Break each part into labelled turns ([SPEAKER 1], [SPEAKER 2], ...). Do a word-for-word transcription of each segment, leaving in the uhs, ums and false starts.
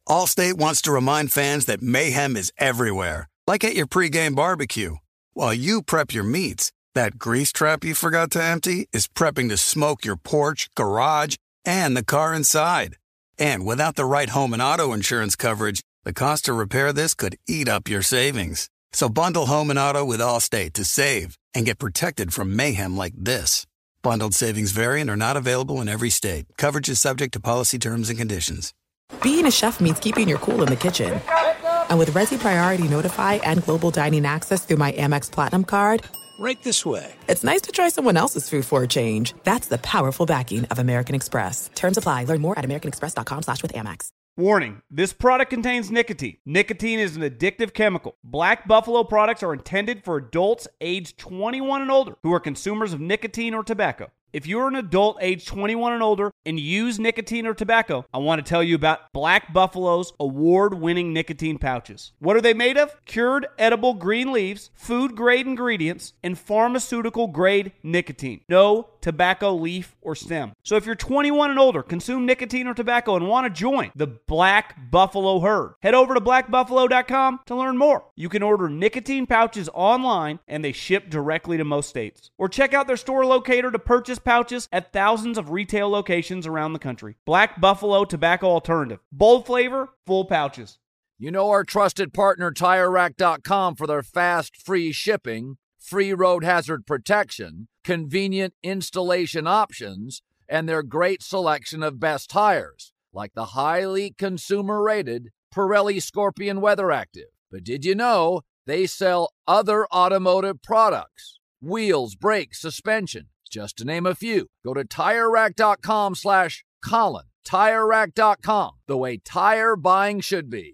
[SPEAKER 1] Allstate wants to remind fans that mayhem is everywhere, like at your pregame barbecue. While you prep your meats, that grease trap you forgot to empty is prepping to smoke your porch, garage, and the car inside. And without the right home and auto insurance coverage, the cost to repair this could eat up your savings. So bundle home and auto with Allstate to save and get protected from mayhem like this. Bundled savings vary and are not available in every state. Coverage is subject to policy terms and conditions.
[SPEAKER 2] Being a chef means keeping your cool in the kitchen. And with Resi Priority Notify and Global Dining Access through my Amex Platinum card,
[SPEAKER 3] right this way.
[SPEAKER 2] It's nice to try someone else's food for a change. That's the powerful backing of American Express. Terms apply. Learn more at americanexpress.com slash with Amex.
[SPEAKER 4] Warning, this product contains nicotine. Nicotine is an addictive chemical. Black Buffalo products are intended for adults aged twenty-one and older who are consumers of nicotine or tobacco. If you're an adult age twenty-one and older and use nicotine or tobacco, I want to tell you about Black Buffalo's award-winning nicotine pouches. What are they made of? Cured edible green leaves, food-grade ingredients, and pharmaceutical-grade nicotine. No tobacco leaf or stem. So if you're twenty-one and older, consume nicotine or tobacco, and want to join the Black Buffalo herd, head over to black buffalo dot com to learn more. You can order nicotine pouches online, and they ship directly to most states. Or check out their store locator to purchase pouches at thousands of retail locations around the country. Black Buffalo Tobacco Alternative. Bold flavor, full pouches.
[SPEAKER 5] You know our trusted partner Tire Rack dot com for their fast, free shipping, free road hazard protection, convenient installation options, and their great selection of best tires, like the highly consumer-rated Pirelli Scorpion Weather Active. But did you know they sell other automotive products? Wheels, brakes, suspension, just to name a few. Go to Tire Rack dot com slash Colin. Tire Rack dot com, the way tire buying should be.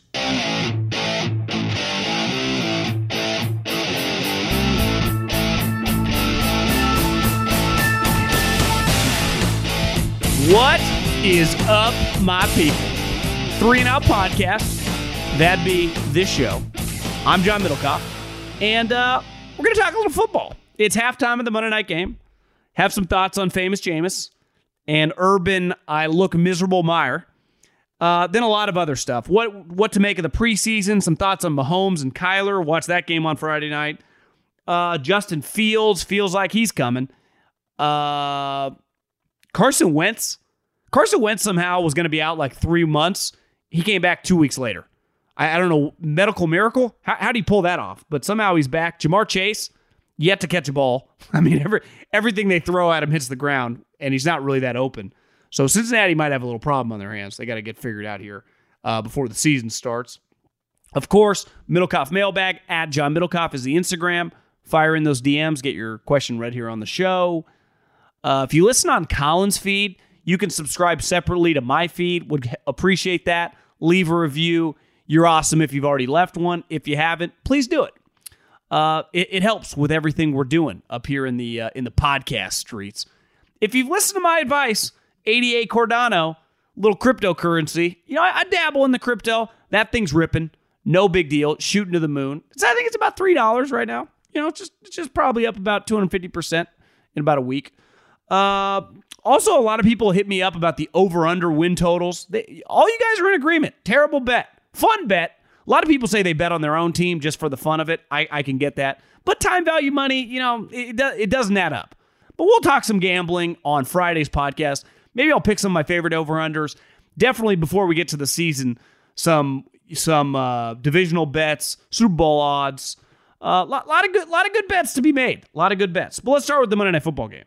[SPEAKER 4] What is up, my people? Three and Out Podcast. That'd be this show. I'm John Middlecoff, and uh, we're going to talk a little football. It's halftime of the Monday night game. Have some thoughts on Famous Jameis and Urban I Look Miserable Meyer. Uh, then a lot of other stuff. What what to make of the preseason, some thoughts on Mahomes and Kyler. Watch that game on Friday night. Uh, Justin Fields feels like he's coming. Uh, Carson Wentz. Carson Wentz somehow was going to be out like three months. He came back two weeks later. I, I don't know, medical miracle? How, how do you pull that off? But somehow he's back. Jamar Chase, yet to catch a ball. I mean, every, everything they throw at him hits the ground, and he's not really that open. So Cincinnati might have a little problem on their hands. They got to get figured out here uh, before the season starts. Of course, Middlecoff Mailbag, at John Middlecoff is the Instagram. Fire in those D Ms. Get your question read here on the show. Uh, if you listen on Colin's feed, you can subscribe separately to my feed. Would appreciate that. Leave a review. You're awesome if you've already left one. If you haven't, please do it. Uh, it, it helps with everything we're doing up here in the uh, in the podcast streets. If you've listened to my advice, A D A Cardano, little cryptocurrency. You know, I, I dabble in the crypto. That thing's ripping. No big deal. Shooting to the moon. It's, I think it's about three dollars right now. You know, it's just, it's just probably up about two hundred fifty percent in about a week. Uh, also, a lot of people hit me up about the over-under win totals. They, all you guys are in agreement. Terrible bet. Fun bet. A lot of people say they bet on their own team just for the fun of it. I, I can get that. But time value money, you know, it, do, it doesn't add up. But we'll talk some gambling on Friday's podcast. Maybe I'll pick some of my favorite over-unders. Definitely before we get to the season, some some uh, divisional bets, Super Bowl odds. A uh, lot, lot of good, lot of good bets to be made. A lot of good bets. But let's start with the Monday Night Football game.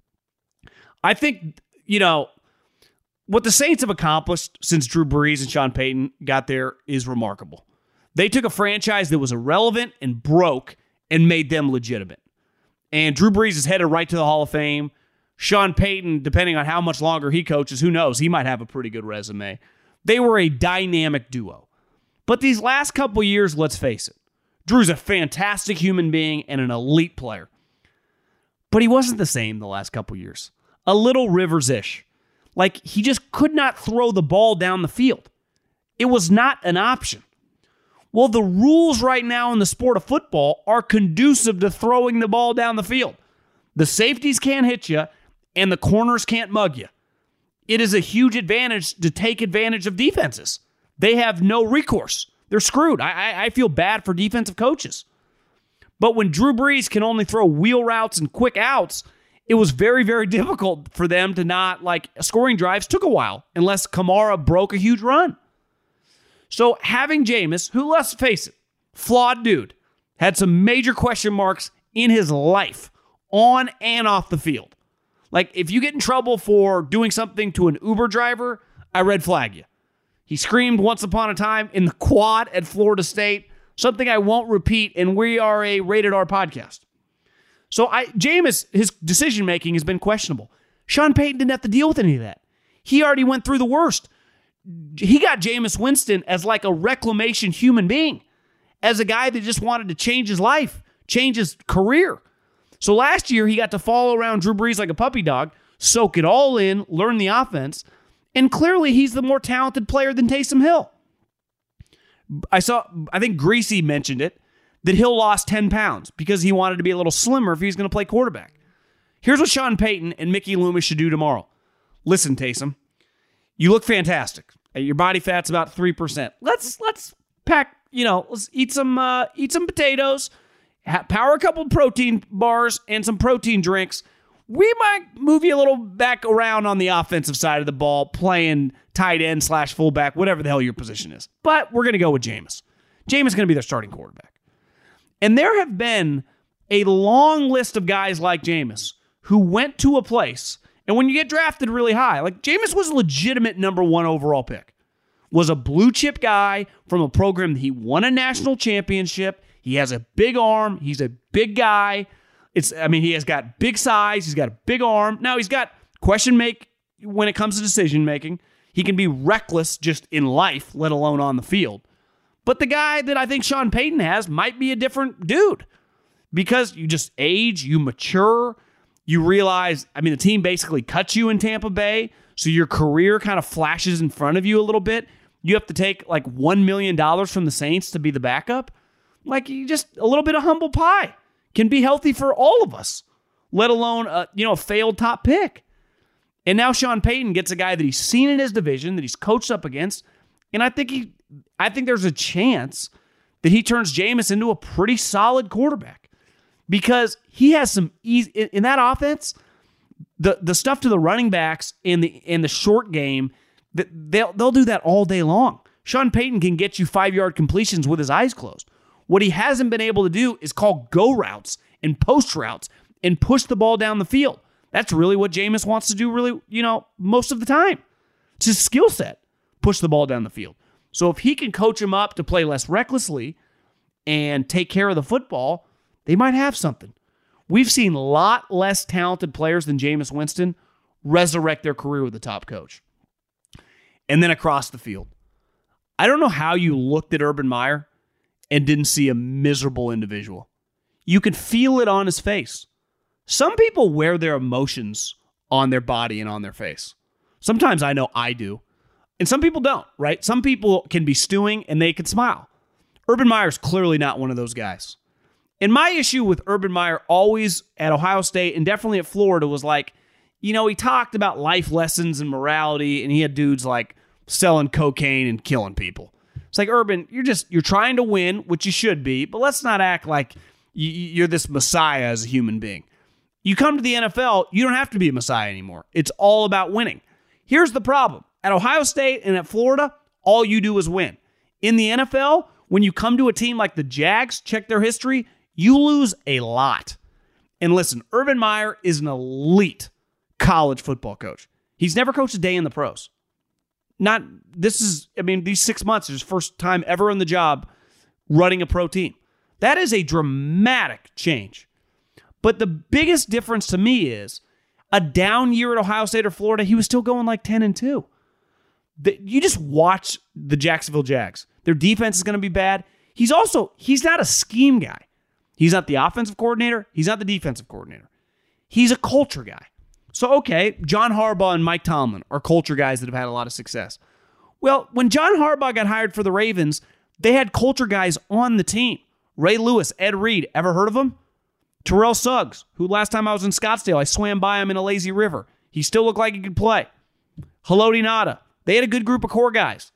[SPEAKER 4] I think, you know, what the Saints have accomplished since Drew Brees and Sean Payton got there is remarkable. They took a franchise that was irrelevant and broke and made them legitimate. And Drew Brees is headed right to the Hall of Fame. Sean Payton, depending on how much longer he coaches, who knows, he might have a pretty good resume. They were a dynamic duo. But these last couple years, let's face it, Drew's a fantastic human being and an elite player. But he wasn't the same the last couple years. A little Rivers-ish. Like, he just could not throw the ball down the field. It was not an option. Well, the rules right now in the sport of football are conducive to throwing the ball down the field. The safeties can't hit you, and the corners can't mug you. It is a huge advantage to take advantage of defenses. they have no recourse. They're screwed. I, I, I feel bad for defensive coaches. But when Drew Brees can only throw wheel routes and quick outs, it was very, very difficult for them to not, like, scoring drives took a while, unless Kamara broke a huge run. So having Jameis, who, let's face it, flawed dude, had some major question marks in his life, on and off the field. Like, if you get in trouble for doing something to an Uber driver, I red flag you. He screamed once upon a time in the quad at Florida State, something I won't repeat, and we are a rated R podcast. So I, Jameis, his decision-making has been questionable. Sean Payton didn't have to deal with any of that. He already went through the worst. He got Jameis Winston as like a reclamation human being, as a guy that just wanted to change his life, change his career. So last year, he got to follow around Drew Brees like a puppy dog, soak it all in, learn the offense, and clearly he's the more talented player than Taysom Hill. I saw, I think Greasy mentioned it, that Hill lost ten pounds because he wanted to be a little slimmer if he was going to play quarterback. Here's what Sean Payton and Mickey Loomis should do tomorrow. Listen, Taysom, you look fantastic. Your body fat's about three percent. Let's let's pack, you know, let's eat some uh, eat some potatoes, ha- power a couple protein bars and some protein drinks. We might move you a little back around on the offensive side of the ball, playing tight end slash fullback, whatever the hell your position is. But we're going to go with Jameis. Jameis is going to be their starting quarterback. And there have been a long list of guys like Jameis who went to a place, and when you get drafted really high, like Jameis was a legitimate number one overall pick, was a blue chip guy from a program that he won a national championship. He has a big arm. He's a big guy. It's, I mean, he has got big size. He's got a big arm. Now, he's got question make when it comes to decision making. He can be reckless just in life, let alone on the field. But the guy that I think Sean Payton has might be a different dude, because you just age, you mature, you realize, I mean, the team basically cuts you in Tampa Bay, so your career kind of flashes in front of you a little bit. You have to take like one million dollars from the Saints to be the backup. Like, you just, a little bit of humble pie can be healthy for all of us, let alone a, you know, a failed top pick. And now Sean Payton gets a guy that he's seen in his division, that he's coached up against, and I think he, I think there's a chance that he turns Jameis into a pretty solid quarterback, because he has some easy in, in that offense. The the stuff to the running backs in the in the short game, that they'll they'll do that all day long. Sean Payton can get you five yard completions with his eyes closed. What he hasn't been able to do is call go routes and post routes and push the ball down the field. That's really what Jameis wants to do, really, you know, most of the time. It's his skill set, push the ball down the field. So if he can coach him up to play less recklessly and take care of the football, they might have something. We've seen a lot less talented players than Jameis Winston resurrect their career with a top coach. And then across the field, I don't know how you looked at Urban Meyer and didn't see a miserable individual. You could feel it on his face. Some people wear their emotions on their body and on their face. Sometimes I know I do. And some people don't, right? Some people can be stewing and they can smile. Urban Meyer's clearly not one of those guys. And my issue with Urban Meyer always at Ohio State and definitely at Florida was like, you know, he talked about life lessons and morality, and he had dudes like selling cocaine and killing people. It's like, Urban, you're just, you're trying to win, which you should be, but let's not act like you're this messiah as a human being. You come to the N F L, you don't have to be a messiah anymore. It's all about winning. Here's the problem. At Ohio State and at Florida, all you do is win. In the N F L, when you come to a team like the Jags, check their history, you lose a lot. And listen, Urban Meyer is an elite college football coach. He's never coached a day in the pros. Not, this is, I mean, these six months is his first time ever on the job running a pro team. That is a dramatic change. But the biggest difference to me is a down year at Ohio State or Florida, he was still going like ten and two. The, you just watch the Jacksonville Jags. Their defense is going to be bad. He's also, he's not a scheme guy. He's not the offensive coordinator. He's not the defensive coordinator. He's a culture guy. So, okay, John Harbaugh and Mike Tomlin are culture guys that have had a lot of success. Well, when John Harbaugh got hired for the Ravens, they had culture guys on the team. Ray Lewis, Ed Reed, ever heard of him? Terrell Suggs, who last time I was in Scottsdale, I swam by him in a lazy river. He still looked like he could play. Haloti Ngata. They had a good group of core guys.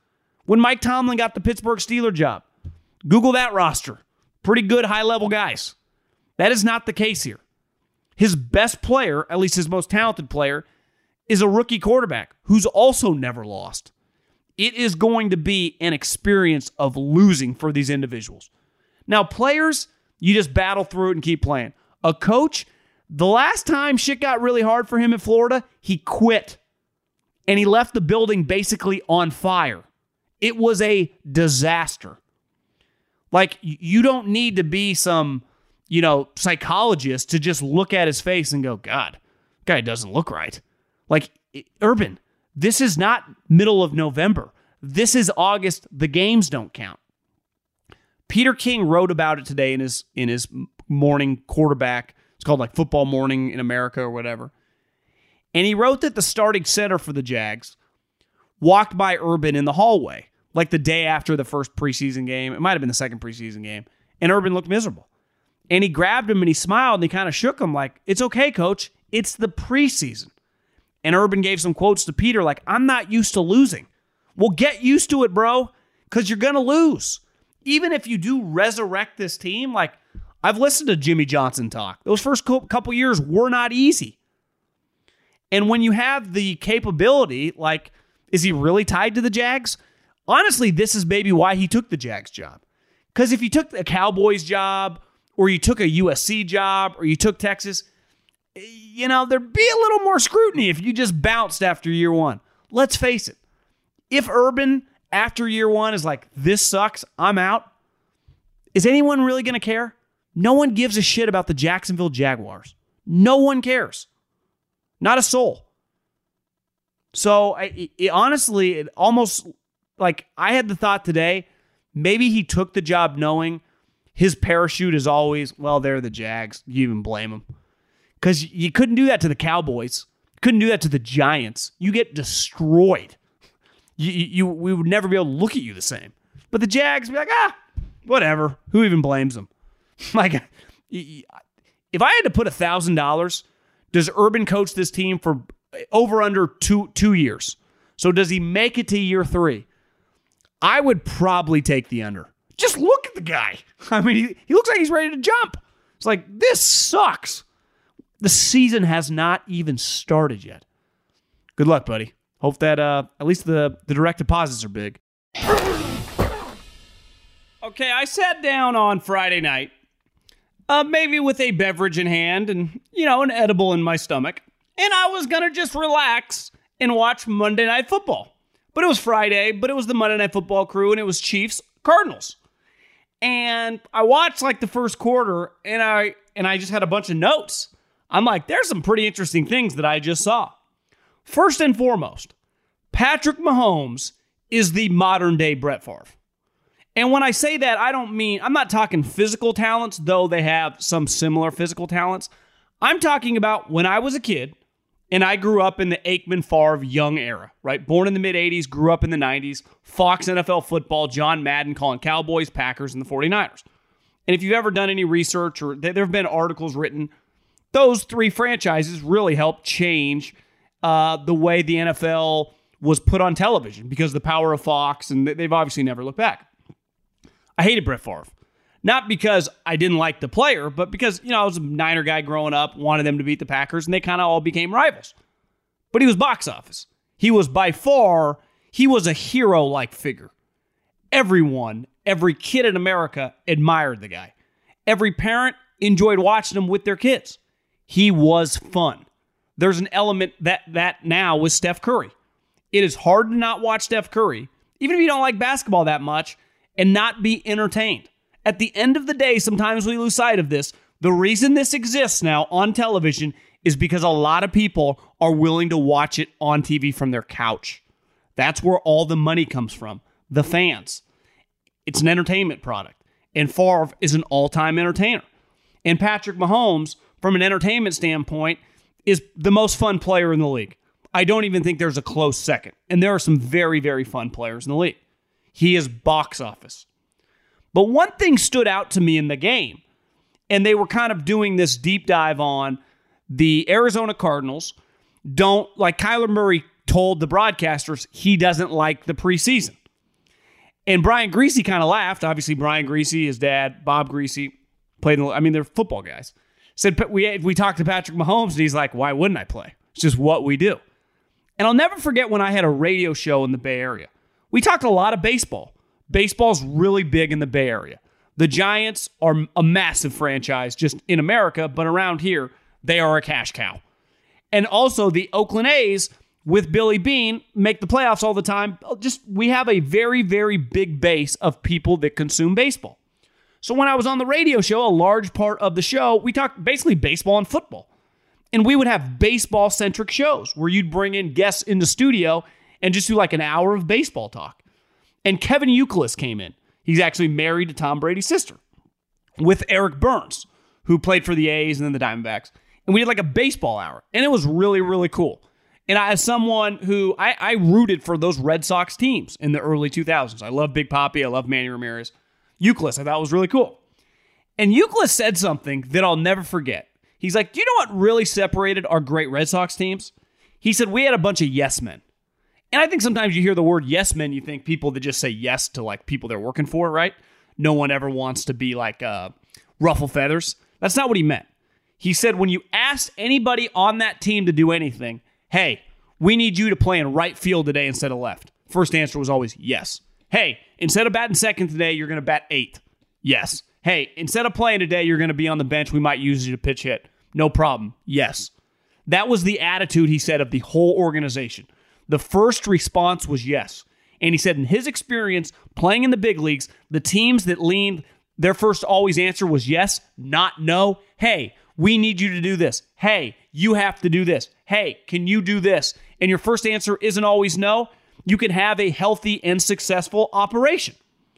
[SPEAKER 4] when Mike Tomlin got the Pittsburgh Steelers job. Google that roster. Pretty good high-level guys. That is not the case here. His best player, at least his most talented player, is a rookie quarterback who's also never lost. It is going to be an experience of losing for these individuals. Now, players, you just battle through it and keep playing. A coach, the last time shit got really hard for him in Florida, he quit. And he left the building basically on fire. It was a disaster. Like, you don't need to be some, you know, psychologist to just look at his face and go, God, guy doesn't look right. Like, Urban, this is not middle of November. This is August. The games don't count. Peter King wrote about it today in his in his morning quarterback. It's called like Football Morning in America or whatever. And he wrote that the starting center for the Jags walked by Urban in the hallway, like the day after the first preseason game. It might have been the second preseason game. And Urban looked miserable. And he grabbed him and he smiled and he kind of shook him like, it's okay, coach. It's the preseason. And Urban gave some quotes to Peter like, I'm not used to losing. Well, get used to it, bro, because you're going to lose. Even if you do resurrect this team, like I've listened to Jimmy Johnson talk. Those first couple years were not easy. And when you have the capability, like, is he really tied to the Jags? Honestly, this is maybe why he took the Jags job. Because if you took a Cowboys job, or you took a U S C job, or you took Texas, you know, there'd be a little more scrutiny if you just bounced after year one. Let's face it. If Urban, after year one, is like, this sucks, I'm out, is anyone really going to care? No one gives a shit about the Jacksonville Jaguars. No one cares. Not a soul. So, I, it, honestly, it almost, like, I had the thought today, maybe he took the job knowing his parachute is always, well, they're the Jags. You even blame them. Because you couldn't do that to the Cowboys. Couldn't do that to the Giants. You get destroyed. You, you, we would never be able to look at you the same. But the Jags be like, ah, whatever. Who even blames them? Like, if I had to put one thousand dollars, does Urban coach this team for over under two two years? So does he make it to year three? I would probably take the under. Just look at the guy. I mean, he, he looks like he's ready to jump. It's like, this sucks. The season has not even started yet. Good luck, buddy. Hope that uh, at least the, the direct deposits are big. Okay, I sat down on Friday night, uh, maybe with a beverage in hand and, you know, an edible in my stomach, and I was going to just relax and watch Monday Night Football. But it was Friday, but it was the Monday Night Football crew, and it was Chiefs Cardinals. And I watched like the first quarter, and I and I just had a bunch of notes. I'm like, there's some pretty interesting things that I just saw. First and foremost, Patrick Mahomes is the modern day Brett Favre. And when I say that, I don't mean, I'm not talking physical talents, though they have some similar physical talents. I'm talking about when I was a kid, and I grew up in the Aikman-Favre young era, right? Born in the mid-eighties, grew up in the nineties, Fox N F L football, John Madden calling Cowboys, Packers, and the forty-niners. And if you've ever done any research, or there have been articles written, those three franchises really helped change uh, the way the N F L was put on television because of the power of Fox, and they've obviously never looked back. I hated Brett Favre. Not because I didn't like the player, but because, you know, I was a Niner guy growing up, wanted them to beat the Packers, and they kind of all became rivals. But he was box office. He was by far, he was a hero-like figure. Everyone, every kid in America admired the guy. Every parent enjoyed watching him with their kids. He was fun. There's an element that that now with Steph Curry. It is hard to not watch Steph Curry, even if you don't like basketball that much, and not be entertained. At the end of the day, sometimes we lose sight of this. The reason this exists now on television is because a lot of people are willing to watch it on T V from their couch. That's where all the money comes from. The fans. It's an entertainment product. And Favre is an all-time entertainer. And Patrick Mahomes, from an entertainment standpoint, is the most fun player in the league. I don't even think there's a close second. And there are some very, very fun players in the league. He is box office. But one thing stood out to me in the game, and they were kind of doing this deep dive on the Arizona Cardinals. Don't, like Kyler Murray told the broadcasters, he doesn't like the preseason. And Brian Griese kind of laughed. Obviously, Brian Griese, his dad, Bob Griese, played in the, I mean, they're football guys. Said, we, we talked to Patrick Mahomes, and he's like, why wouldn't I play? It's just what we do. And I'll never forget when I had a radio show in the Bay Area. We talked a lot of baseball. Baseball's really big in the Bay Area. The Giants are a massive franchise just in America, but around here, they are a cash cow. And also the Oakland A's with Billy Beane make the playoffs all the time. Just we have a very, very big base of people that consume baseball. So when I was on the radio show, a large part of the show, we talked basically baseball and football. And we would have baseball-centric shows where you'd bring in guests in the studio and just do like an hour of baseball talk. And Kevin Youkilis came in. He's actually married to Tom Brady's sister with Eric Burns, who played for the A's and then the Diamondbacks. And we did like a baseball hour. And it was really, really cool. And I, as someone who, I, I rooted for those Red Sox teams in the early two thousands. I love Big Papi. I love Manny Ramirez. Youkilis, I thought was really cool. And Youkilis said something that I'll never forget. He's like, do you know what really separated our great Red Sox teams? He said, we had a bunch of yes men. And I think sometimes you hear the word yes men, you think people that just say yes to like people they're working for, right? No one ever wants to be like uh, ruffle feathers. That's not what he meant. He said when you asked anybody on that team to do anything, hey, we need you to play in right field today instead of left. First answer was always yes. Hey, instead of batting second today, you're going to bat eighth. Yes. Hey, instead of playing today, you're going to be on the bench. We might use you to pitch hit. No problem. Yes. That was the attitude, he said, of the whole organization. The first response was yes. And he said in his experience playing in the big leagues, the teams that leaned, their first always answer was yes, not no. Hey, we need you to do this. Hey, you have to do this. Hey, can you do this? And your first answer isn't always no. You can have a healthy and successful operation.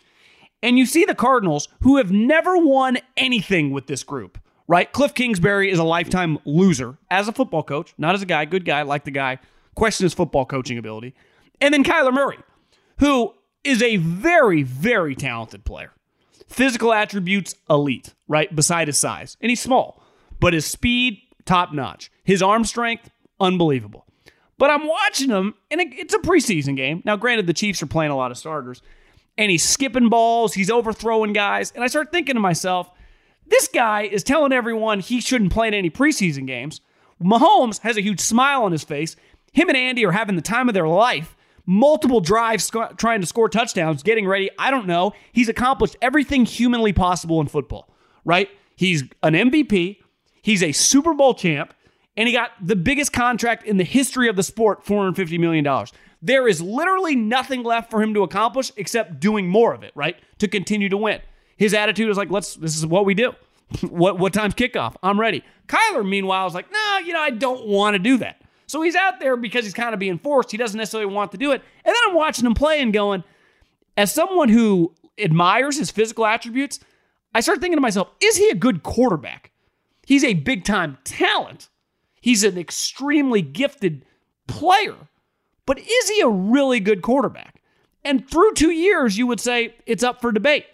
[SPEAKER 4] And you see the Cardinals, who have never won anything with this group, right? Cliff Kingsbury is a lifetime loser as a football coach, not as a guy, good guy, like the guy, question his football coaching ability. And then Kyler Murray, who is a very, very talented player. Physical attributes, elite, right? Beside his size. And he's small, but his speed, top notch. His arm strength, unbelievable. But I'm watching him, and it's a preseason game. Now, granted, the Chiefs are playing a lot of starters, and he's skipping balls, he's overthrowing guys, and I start thinking to myself, this guy is telling everyone he shouldn't play in any preseason games. Mahomes has a huge smile on his face. Him and Andy are having the time of their life. Multiple drives sc- trying to score touchdowns, getting ready. I don't know. He's accomplished everything humanly possible in football, right? He's an M V P. He's a Super Bowl champ. And he got the biggest contract in the history of the sport, four hundred fifty million dollars. There is literally nothing left for him to accomplish except doing more of it, right? To continue to win. His attitude is like, let's, this is what we do. what what time's kickoff? I'm ready. Kyler, meanwhile, is like, no, you know, I don't want to do that. So he's out there because he's kind of being forced. He doesn't necessarily want to do it. And then I'm watching him play and going, as someone who admires his physical attributes, I start thinking to myself, is he a good quarterback? He's a big-time talent. He's an extremely gifted player. But is he a really good quarterback? And through two years, you would say it's up for debate.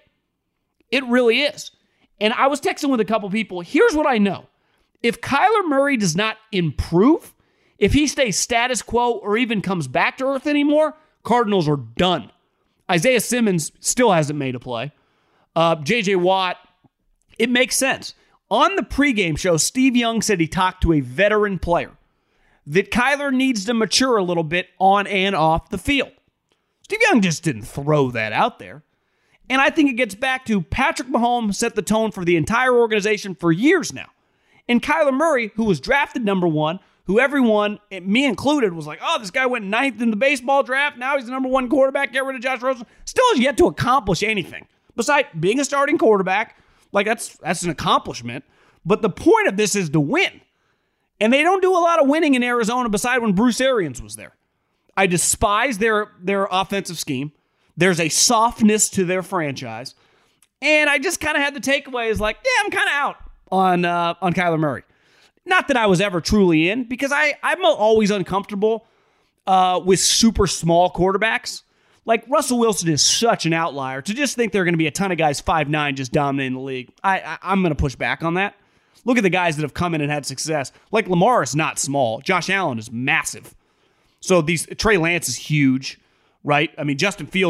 [SPEAKER 4] It really is. And I was texting with a couple people. Here's what I know. If Kyler Murray does not improve, if he stays status quo or even comes back to earth anymore, Cardinals are done. Isaiah Simmons still hasn't made a play. Uh, J J Watt, it makes sense. On the pregame show, Steve Young said he talked to a veteran player that Kyler needs to mature a little bit on and off the field. Steve Young just didn't throw that out there. And I think it gets back to Patrick Mahomes set the tone for the entire organization for years now. And Kyler Murray, who was drafted number one, who everyone, me included, was like, oh, this guy went ninth in the baseball draft. Now he's the number one quarterback. Get rid of Josh Rosen. Still has yet to accomplish anything. Besides being a starting quarterback, like that's that's an accomplishment. But the point of this is to win. And they don't do a lot of winning in Arizona beside when Bruce Arians was there. I despise their, their offensive scheme. There's a softness to their franchise. And I just kind of had the takeaway is like, yeah, I'm kind of out on uh, on Kyler Murray. Not that I was ever truly in, because I, I'm always uncomfortable uh, with super small quarterbacks. Like, Russell Wilson is such an outlier. To just think there are going to be a ton of guys five nine just dominating the league, I, I, I'm going to push back on that. Look at the guys that have come in and had success. Like, Lamar is not small. Josh Allen is massive. So these Trey Lance is huge, right? I mean, Justin Fields is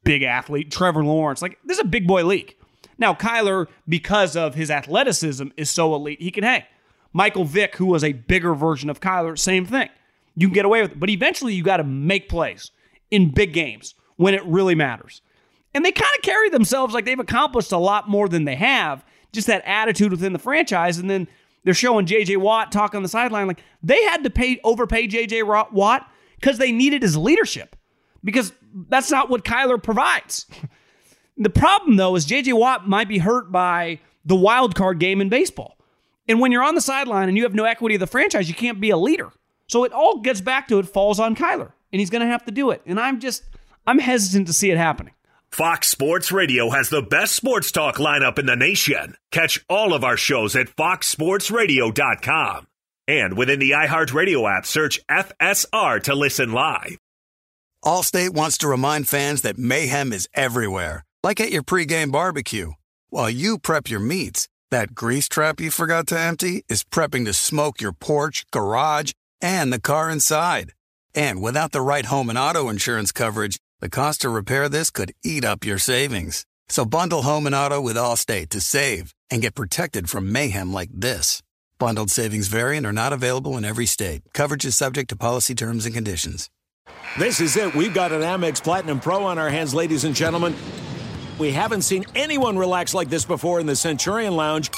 [SPEAKER 4] big athlete. Trevor Lawrence. Like, this is a big boy league. Now, Kyler, because of his athleticism, is so elite, he can hang. Michael Vick, who was a bigger version of Kyler, same thing. You can get away with it. But eventually, you got to make plays in big games when it really matters. And they kind of carry themselves like they've accomplished a lot more than they have. Just that attitude within the franchise. And then they're showing J J. Watt talk on the sideline like they had to pay overpay J J. Watt because they needed his leadership. Because that's not what Kyler provides. The problem, though, is J J. Watt might be hurt by the wild card game in baseball. And when you're on the sideline and you have no equity of the franchise, you can't be a leader. So it all gets back to it falls on Kyler. And he's going to have to do it. And I'm just, I'm hesitant to see it happening.
[SPEAKER 3] Fox Sports Radio has the best sports talk lineup in the nation. Catch all of our shows at fox sports radio dot com. And within the iHeartRadio app, search F S R to listen live.
[SPEAKER 1] Allstate wants to remind fans that mayhem is everywhere, like at your pregame barbecue. While you prep your meats, that grease trap you forgot to empty is prepping to smoke your porch, garage, and the car inside. And without the right home and auto insurance coverage, the cost to repair this could eat up your savings. So bundle home and auto with Allstate to save and get protected from mayhem like this. Bundled savings vary and are not available in every state. Coverage is subject to policy terms and conditions.
[SPEAKER 6] This is it. We've got an Amex Platinum Pro on our hands, ladies and gentlemen. We haven't seen anyone relax like this before in the Centurion Lounge.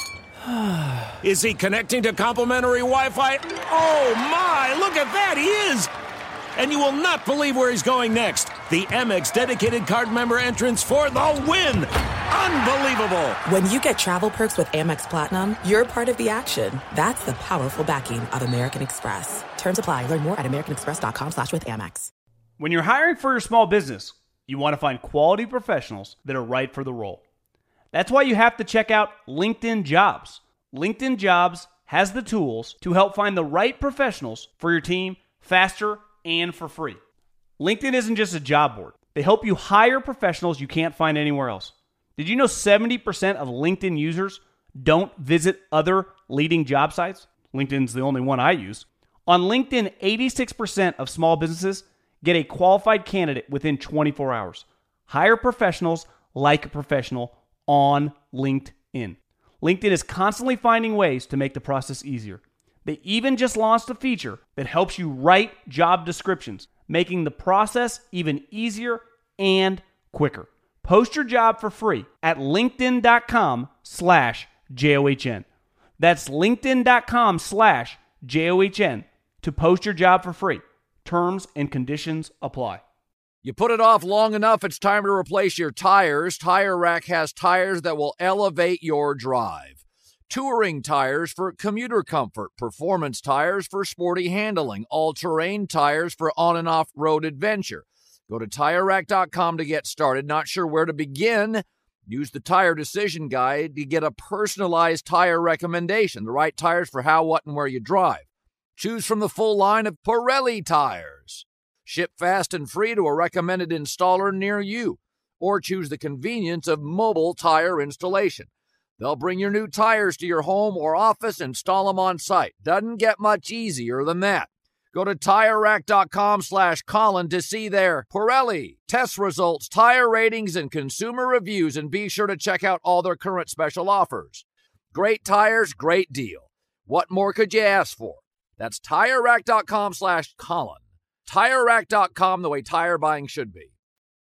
[SPEAKER 6] Is he connecting to complimentary Wi-Fi? Oh, my. Look at that. He is. And you will not believe where he's going next. The Amex dedicated card member entrance for the win. Unbelievable.
[SPEAKER 2] When you get travel perks with Amex Platinum, you're part of the action. That's the powerful backing of American Express. Terms apply. Learn more at americanexpress.com slash with Amex.
[SPEAKER 4] When you're hiring for your small business, you want to find quality professionals that are right for the role. That's why you have to check out LinkedIn Jobs. LinkedIn Jobs has the tools to help find the right professionals for your team faster and for free. LinkedIn isn't just a job board. They help you hire professionals you can't find anywhere else. Did you know seventy percent of LinkedIn users don't visit other leading job sites? LinkedIn's the only one I use. On LinkedIn, eighty-six percent of small businesses get a qualified candidate within twenty-four hours. Hire professionals like a professional on LinkedIn. LinkedIn is constantly finding ways to make the process easier. They even just launched a feature that helps you write job descriptions, making the process even easier and quicker. Post your job for free at linkedin.com slash J-O-H-N. That's linkedin.com slash J-O-H-N to post your job for free. Terms and conditions apply.
[SPEAKER 5] You put it off long enough, it's time to replace your tires. Tire Rack has tires that will elevate your drive. Touring tires for commuter comfort, performance tires for sporty handling, all-terrain tires for on- and off-road adventure. Go to tire rack dot com to get started. Not sure where to begin? Use the Tire Decision Guide to get a personalized tire recommendation, the right tires for how, what, and where you drive. Choose from the full line of Pirelli tires. Ship fast and free to a recommended installer near you. Or choose the convenience of mobile tire installation. They'll bring your new tires to your home or office, install them on site. Doesn't get much easier than that. Go to tire rack dot com slash Colin to see their Pirelli test results, tire ratings, and consumer reviews, and be sure to check out all their current special offers. Great tires, great deal. What more could you ask for? That's tire rack dot com slash Colin. tire rack dot com, the way tire buying should be.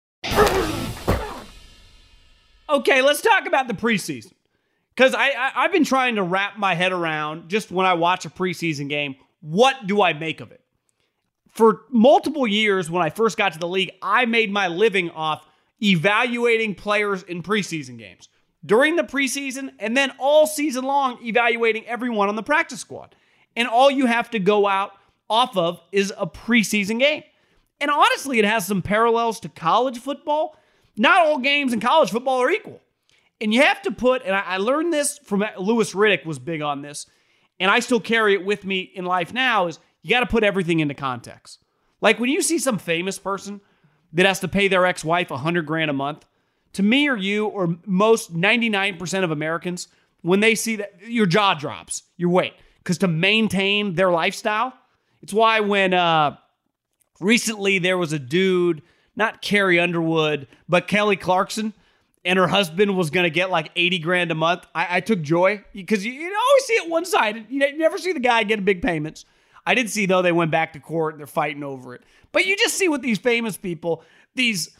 [SPEAKER 4] Okay, let's talk about the preseason. Because I, I, I've been trying to wrap my head around, just when I watch a preseason game, what do I make of it? For multiple years, when I first got to the league, I made my living off evaluating players in preseason games. During the preseason, and then all season long, evaluating everyone on the practice squad. And all you have to go out off of is a preseason game. And honestly, it has some parallels to college football. Not all games in college football are equal. And you have to put, and I learned this from Louis Riddick was big on this, and I still carry it with me in life now, is you got to put everything into context. Like when you see some famous person that has to pay their ex-wife a hundred grand a month, to me or you or most ninety-nine percent of Americans, when they see that, your jaw drops, your weight. Because to maintain their lifestyle, it's why when uh, recently there was a dude not Carrie Underwood, but Kelly Clarkson, and her husband was going to get like eighty grand a month. I, I took joy because you, you always see it one-sided. You, you never see the guy getting big payments. I did see, though, they went back to court and they're fighting over it. But you just see with these famous people, these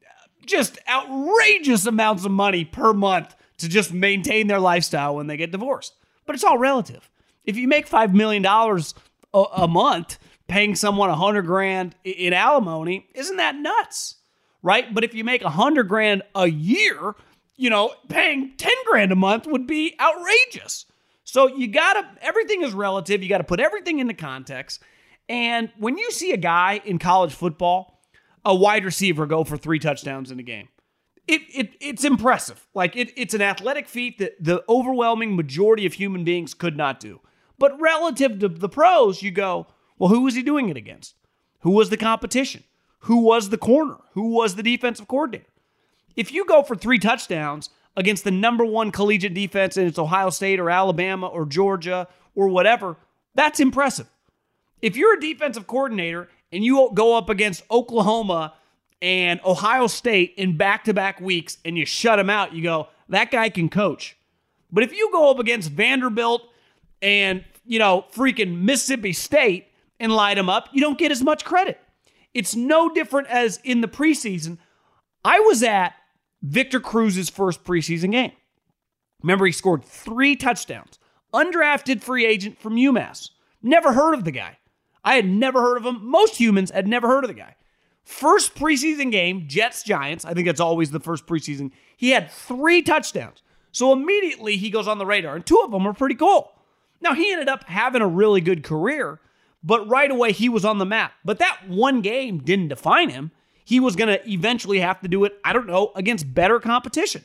[SPEAKER 4] just outrageous amounts of money per month to just maintain their lifestyle when they get divorced. But it's all relative. If you make five million dollars a, a month paying someone one hundred grand in alimony, isn't that nuts? Right? But if you make one hundred grand a year, you know, paying ten grand a month would be outrageous. So you got to, everything is relative. You got to put everything into context. And when you see a guy in college football, a wide receiver go for three touchdowns in a game, it, it it's impressive. Like it, it's an athletic feat that the overwhelming majority of human beings could not do. But relative to the pros, you go, well, who was he doing it against? Who was the competition? Who was the corner? Who was the defensive coordinator? If you go for three touchdowns against the number one collegiate defense and it's Ohio State or Alabama or Georgia or whatever, that's impressive. If you're a defensive coordinator and you go up against Oklahoma and Ohio State in back-to-back weeks and you shut them out, you go, that guy can coach. But if you go up against Vanderbilt and, you know, freaking Mississippi State and light them up, you don't get as much credit. It's no different as in the preseason. I was at Victor Cruz's first preseason game. Remember, he scored three touchdowns. Undrafted free agent from UMass. Never heard of the guy. I had never heard of him. Most humans had never heard of the guy. First preseason game, Jets-Giants. I think that's always the first preseason. He had three touchdowns. So immediately he goes on the radar, and two of them are pretty cool. Now, he ended up having a really good career, but right away he was on the map. But that one game didn't define him. He was going to eventually have to do it, I don't know, against better competition.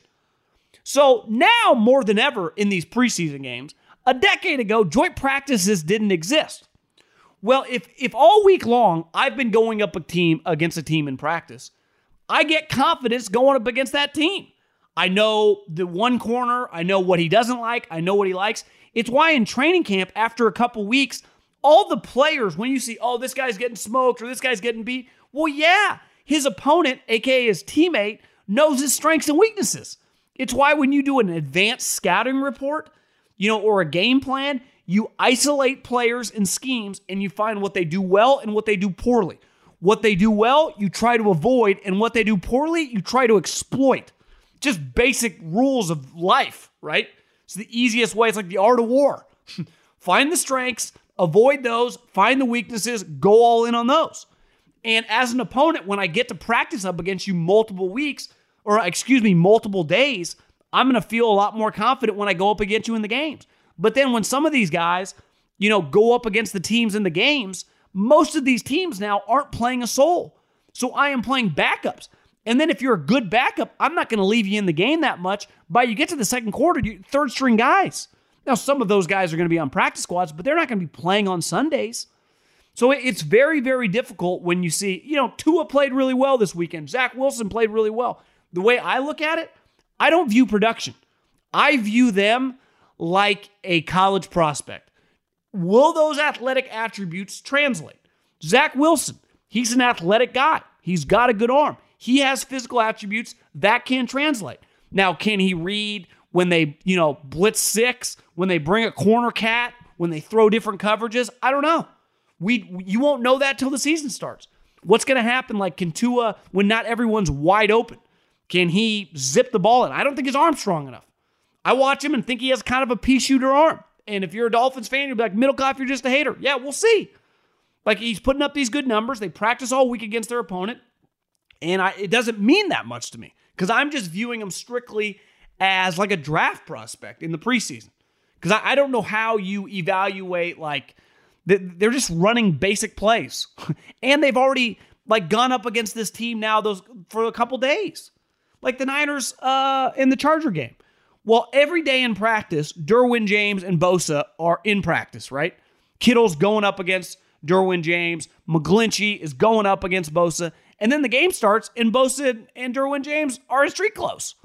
[SPEAKER 4] So now, more than ever in these preseason games, a decade ago, joint practices didn't exist. Well, if if all week long I've been going up a team against a team in practice, I get confidence going up against that team. I know the one corner, I know what he doesn't like, I know what he likes. It's why in training camp, after a couple weeks, all the players, when you see, oh, this guy's getting smoked or this guy's getting beat, well, yeah, his opponent, aka his teammate, knows his strengths and weaknesses. It's why when you do an advanced scouting report, you know, or a game plan, you isolate players and schemes and you find what they do well and what they do poorly. What they do well, you try to avoid, and what they do poorly, you try to exploit. Just basic rules of life, right? It's the easiest way. It's like the art of war. Find the strengths, avoid those, find the weaknesses, go all in on those. And as an opponent, when I get to practice up against you multiple weeks, or excuse me, multiple days, I'm going to feel a lot more confident when I go up against you in the games. But then when some of these guys, you know, go up against the teams in the games, most of these teams now aren't playing a soul. So I am playing backups. And then if you're a good backup, I'm not going to leave you in the game that much. By you get to the second quarter, you third string guys. Now, some of those guys are going to be on practice squads, but they're not going to be playing on Sundays. So it's very, very difficult when you see, you know, Tua played really well this weekend. Zach Wilson played really well. The way I look at it, I don't view production. I view them like a college prospect. Will those athletic attributes translate? Zach Wilson, he's an athletic guy. He's got a good arm. He has physical attributes that can translate. Now, can he read when they, you know, blitz six, when they bring a corner cat, when they throw different coverages? I don't know. We You won't know that till the season starts. What's going to happen, like, can Tua, when not everyone's wide open, can he zip the ball in? I don't think his arm's strong enough. I watch him and think he has kind of a pea shooter arm. And if you're a Dolphins fan, you'll be like, Middlecoff, you're just a hater. Yeah, we'll see. Like, he's putting up these good numbers. They practice all week against their opponent. And I, it doesn't mean that much to me because I'm just viewing him strictly as like a draft prospect in the preseason. Because I, I don't know how you evaluate, like, they're just running basic plays. And they've already, like, gone up against this team now those for a couple days. Like the Niners uh, in the Charger game. Well, every day in practice, Derwin James and Bosa are in practice, right? Kittle's going up against Derwin James. McGlinchey is going up against Bosa. And then the game starts, and Bosa and Derwin James are in street clothes.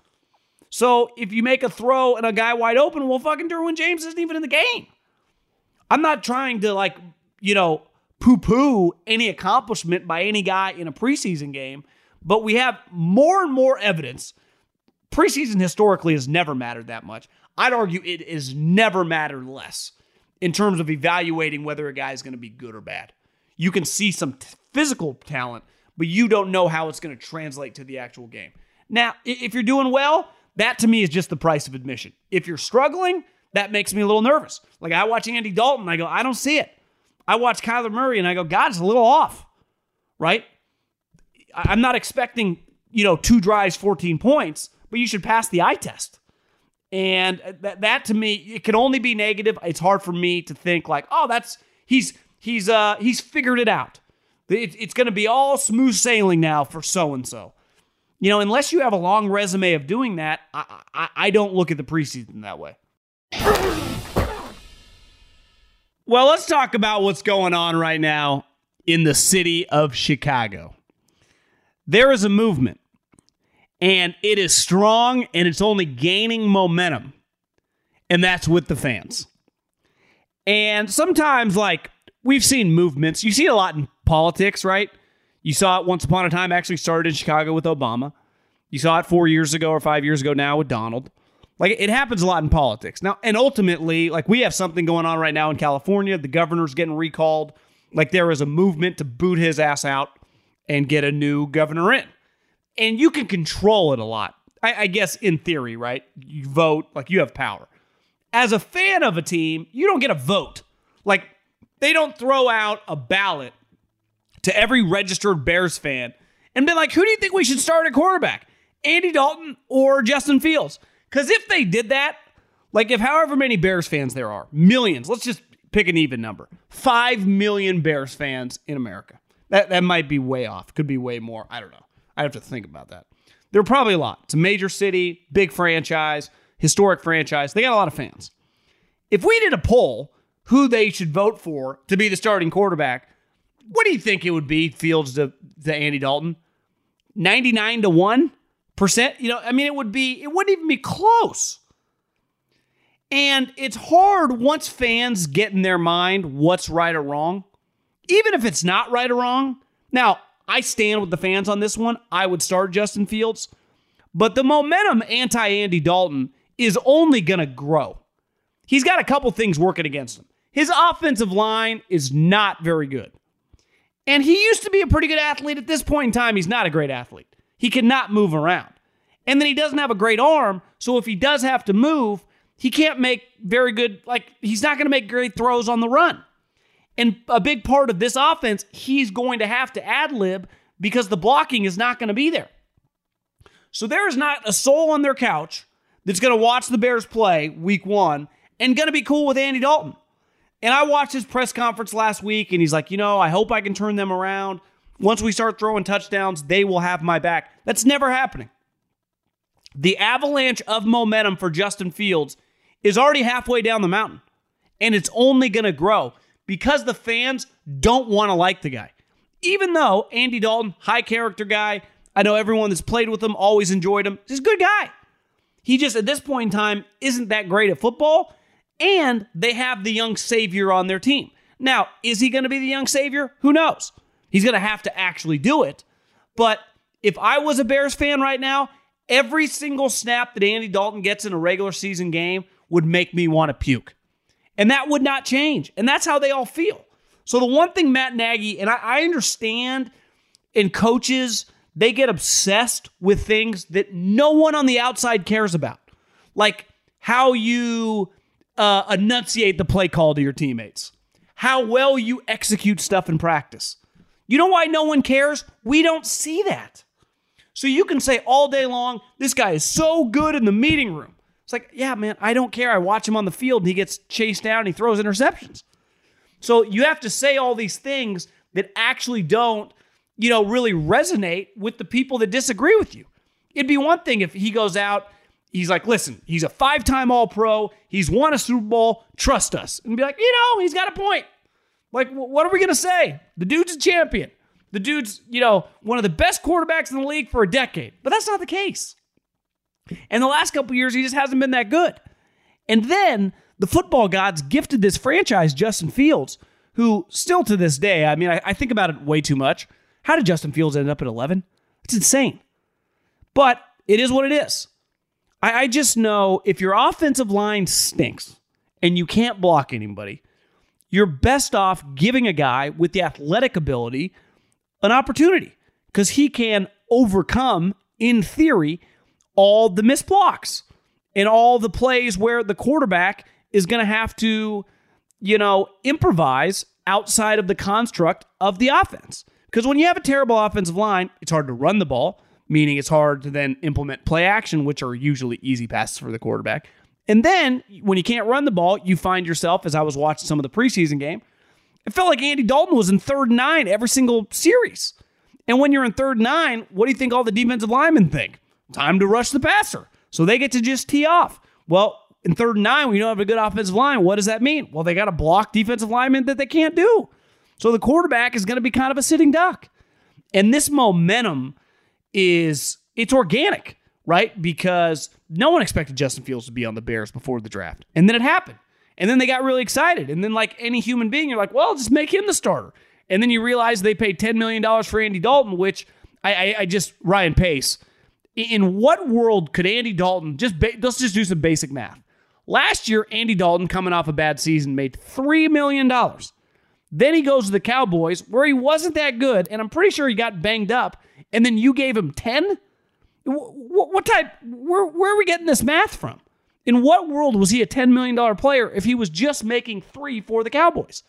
[SPEAKER 4] So if you make a throw and a guy wide open, well, fucking Derwin James isn't even in the game. I'm not trying to, like, you know, poo-poo any accomplishment by any guy in a preseason game, But we have more and more evidence. Preseason historically has never mattered that much. I'd argue it has never mattered less in terms of evaluating whether a guy is going to be good or bad. You can see some t- physical talent, but you don't know how it's going to translate to the actual game. Now, if you're doing well, that to me is just the price of admission. If you're struggling, that makes me a little nervous. Like I watch Andy Dalton, I go, I don't see it. I watch Kyler Murray, and I go, God, it's a little off, right? I'm not expecting, you know, two drives, fourteen points, but you should pass the eye test. And that, that to me, it can only be negative. It's hard for me to think like, oh, that's he's he's uh he's figured it out. It, it's going to be all smooth sailing now for so and so. You know, unless you have a long resume of doing that, I, I, I don't look at the preseason that way. Well, let's talk about what's going on right now in the city of Chicago. There is a movement, and it is strong, and it's only gaining momentum, and that's with the fans. And sometimes, like, we've seen movements. You see it a lot in politics, right? You saw it once upon a time, actually started in Chicago with Obama. You saw it four years ago or five years ago now with Donald. Like, it happens a lot in politics. Now, and ultimately, like, we have something going on right now in California. The governor's getting recalled. Like, there is a movement to boot his ass out and get a new governor in. And you can control it a lot. I, I guess in theory, right? You vote, like, you have power. As a fan of a team, you don't get a vote. Like, they don't throw out a ballot to every registered Bears fan and be like, who do you think we should start at quarterback? Andy Dalton or Justin Fields? Because if they did that, like if however many Bears fans there are, millions, let's just pick an even number, five million Bears fans in America. That that might be way off. Could be way more. I don't know. I have to think about that. There are probably a lot. It's a major city, big franchise, historic franchise. They got a lot of fans. If we did a poll who they should vote for to be the starting quarterback, what do you think it would be, Fields to, to Andy Dalton? ninety-nine to one percent? You know, I mean, it would be, it wouldn't even be close. And it's hard once fans get in their mind what's right or wrong, even if it's not right or wrong. Now, I stand with the fans on this one. I would start Justin Fields. But the momentum anti-Andy Dalton is only going to grow. He's got a couple things working against him. His offensive line is not very good. And he used to be a pretty good athlete. At this point in time, he's not a great athlete. He cannot move around. And then he doesn't have a great arm, so if he does have to move, he can't make very good, like, he's not going to make great throws on the run. And a big part of this offense, he's going to have to ad-lib because the blocking is not going to be there. So there is not a soul on their couch that's going to watch the Bears play week one and going to be cool with Andy Dalton. And I watched his press conference last week, and he's like, you know, I hope I can turn them around. Once we start throwing touchdowns, they will have my back. That's never happening. The avalanche of momentum for Justin Fields is already halfway down the mountain, and it's only going to grow because the fans don't want to like the guy. Even though Andy Dalton, high character guy, I know everyone that's played with him always enjoyed him. He's a good guy. He just, at this point in time, isn't that great at football, and they have the young savior on their team. Now, is he going to be the young savior? Who knows? He's going to have to actually do it. But if I was a Bears fan right now, every single snap that Andy Dalton gets in a regular season game would make me want to puke. And that would not change. And that's how they all feel. So the one thing Matt Nagy, and I, I understand in coaches, they get obsessed with things that no one on the outside cares about. Like how you uh, enunciate the play call to your teammates. How well you execute stuff in practice. You know why no one cares? We don't see that. So you can say all day long, this guy is so good in the meeting room. It's like, yeah, man, I don't care. I watch him on the field and he gets chased down and he throws interceptions. So you have to say all these things that actually don't, you know, really resonate with the people that disagree with you. It'd be one thing if he goes out, he's like, listen, he's a five-time All-Pro. He's won a Super Bowl. Trust us. And be like, you know, he's got a point. Like, what are we going to say? The dude's a champion. The dude's, you know, one of the best quarterbacks in the league for a decade. But that's not the case. And the last couple of years, he just hasn't been that good. And then the football gods gifted this franchise, Justin Fields, who still to this day, I mean, I, I think about it way too much. How did Justin Fields end up at eleven? It's insane. But it is what it is. I, I just know if your offensive line stinks and you can't block anybody, you're best off giving a guy with the athletic ability an opportunity because he can overcome, in theory, all the missed blocks and all the plays where the quarterback is going to have to, you know, improvise outside of the construct of the offense. Because when you have a terrible offensive line, it's hard to run the ball, meaning it's hard to then implement play action, which are usually easy passes for the quarterback. And then when you can't run the ball, you find yourself, as I was watching some of the preseason game, it felt like Andy Dalton was in third and nine every single series. And when you're in third and nine, what do you think all the defensive linemen think? Time to rush the passer. So they get to just tee off. Well, in third and nine, when you don't have a good offensive line, what does that mean? Well, they got to block defensive linemen that they can't do. So the quarterback is going to be kind of a sitting duck. And this momentum is, it's organic, right? Because no one expected Justin Fields to be on the Bears before the draft. And then it happened. And then they got really excited. And then like any human being, you're like, well, just make him the starter. And then you realize they paid ten million dollars for Andy Dalton, which I, I, I just, Ryan Pace, in what world could Andy Dalton, just ba- let's just do some basic math. Last year, Andy Dalton, coming off a bad season, made three million dollars. Then he goes to the Cowboys, where he wasn't that good, and I'm pretty sure he got banged up, and then you gave him ten? What, what type, where, where are we getting this math from? In what world was he a ten million dollars player if he was just making three for the Cowboys?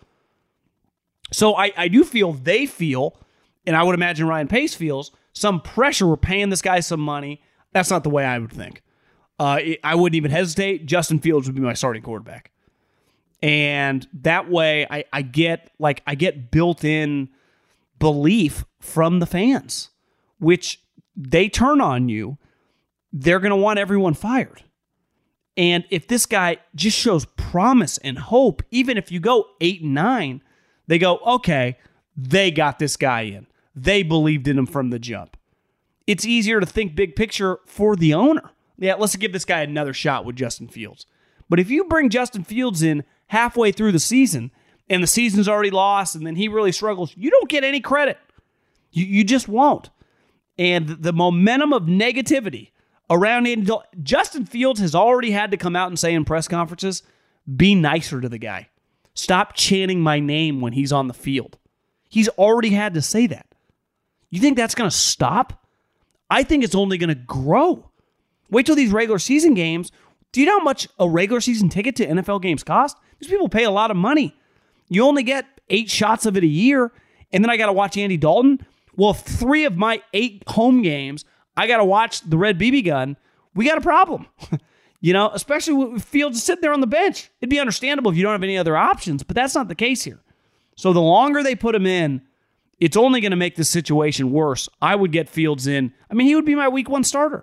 [SPEAKER 4] So I, I do feel they feel, and I would imagine Ryan Pace feels, some pressure. We're paying this guy some money. That's not the way I would think. Uh, I wouldn't even hesitate. Justin Fields would be my starting quarterback. And that way I, I get like I get built-in belief from the fans, which they turn on you. They're going to want everyone fired. And if this guy just shows promise and hope, even if you go eight and nine, they go, okay, they got this guy in. They believed in him from the jump. It's easier to think big picture for the owner. Yeah, let's give this guy another shot with Justin Fields. But if you bring Justin Fields in halfway through the season and the season's already lost and then he really struggles, you don't get any credit. You, you just won't. And the momentum of negativity around Andy Dalton, Justin Fields has already had to come out and say in press conferences, be nicer to the guy. Stop chanting my name when he's on the field. He's already had to say that. You think that's going to stop? I think it's only going to grow. Wait till these regular season games. Do you know how much a regular season ticket to N F L games cost? These people pay a lot of money. You only get eight shots of it a year, and then I got to watch Andy Dalton. Well, three of my eight home games, I got to watch the red B B gun. We got a problem. You know, especially with Fields sitting there on the bench. It'd be understandable if you don't have any other options, but that's not the case here. So the longer they put him in, it's only going to make the situation worse. I would get Fields in. I mean, he would be my week one starter.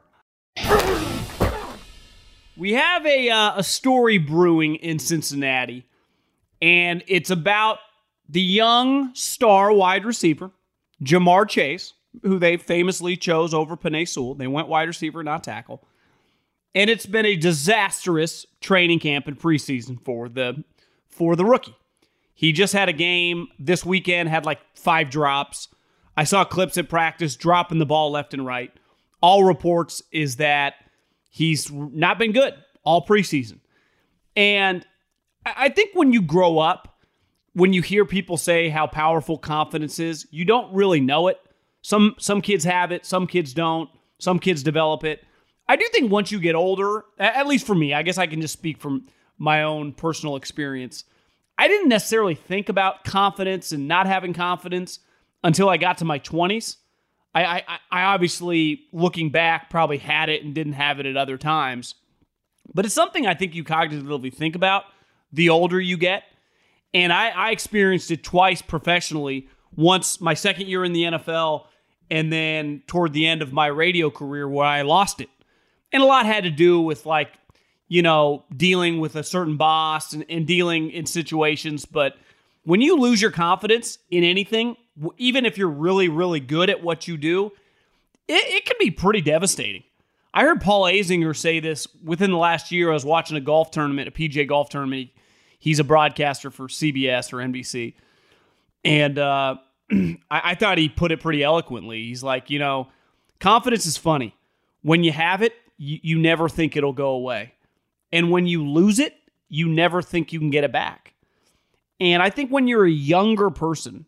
[SPEAKER 4] We have a uh, a story brewing in Cincinnati, and it's about the young star wide receiver, Ja'Marr Chase, who they famously chose over Penei Sewell. They went wide receiver, not tackle. And it's been a disastrous training camp and preseason for the for the rookie. He just had a game this weekend, had like five drops. I saw clips at practice, dropping the ball left and right. All reports is that he's not been good all preseason. And I think when you grow up, when you hear people say how powerful confidence is, you don't really know it. Some some kids have it, some kids don't. Some kids develop it. I do think once you get older, at least for me, I guess I can just speak from my own personal experience. I didn't necessarily think about confidence and not having confidence until I got to my twenties. I, I, I obviously, looking back, probably had it and didn't have it at other times. But it's something I think you cognitively think about the older you get. And I, I experienced it twice professionally. Once my second year in the N F L, and then toward the end of my radio career where I lost it. And a lot had to do with, like, you know, dealing with a certain boss and, and dealing in situations. But when you lose your confidence in anything, even if you're really, really good at what you do, it, it can be pretty devastating. I heard Paul Azinger say this within the last year. I was watching a golf tournament, a P G A golf tournament. He's a broadcaster for C B S or N B C. And uh, I, I thought he put it pretty eloquently. He's like, you know, confidence is funny. When you have it, you, you never think it'll go away. And when you lose it, you never think you can get it back. And I think when you're a younger person,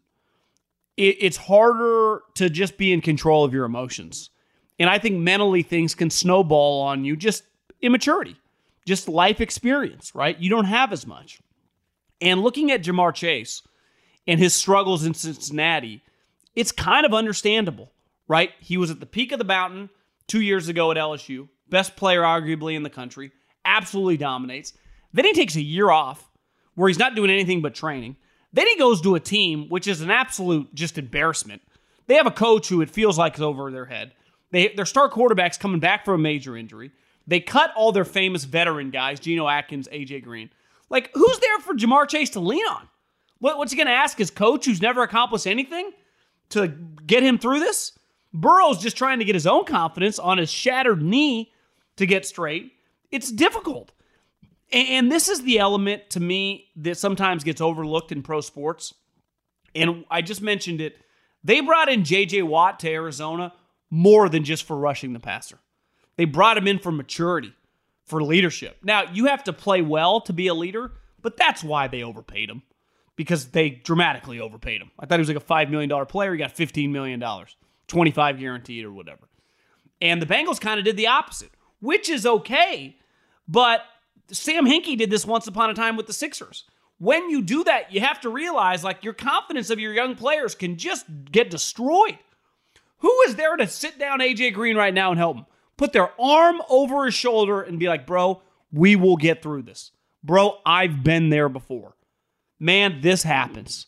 [SPEAKER 4] it, it's harder to just be in control of your emotions. And I think mentally things can snowball on you, just immaturity, just life experience, right? You don't have as much. And looking at Ja'Marr Chase and his struggles in Cincinnati, it's kind of understandable, right? He was at the peak of the mountain two years ago at L S U, best player arguably in the country, absolutely dominates. Then he takes a year off where he's not doing anything but training. Then he goes to a team, which is an absolute just embarrassment. They have a coach who it feels like is over their head. They, their star quarterback's coming back from a major injury. They cut all their famous veteran guys, Geno Atkins, A J Green. Like, who's there for Ja'Marr Chase to lean on? What, what's he going to ask his coach, who's never accomplished anything, to get him through this? Burrow's just trying to get his own confidence on his shattered knee to get straight. It's difficult. And this is the element, to me, that sometimes gets overlooked in pro sports. And I just mentioned it. They brought in J J Watt to Arizona more than just for rushing the passer. They brought him in for maturity, for leadership. Now, you have to play well to be a leader, but that's why they overpaid him, because they dramatically overpaid him. I thought he was like a five million dollars player. He got fifteen million dollars, twenty-five guaranteed or whatever. And the Bengals kind of did the opposite, which is okay, but Sam Hinkie did this once upon a time with the Sixers. When you do that, you have to realize, like, your confidence of your young players can just get destroyed. Who is there to sit down A J Green right now and help him? Put their arm over his shoulder and be like, bro, we will get through this. Bro, I've been there before. Man, this happens.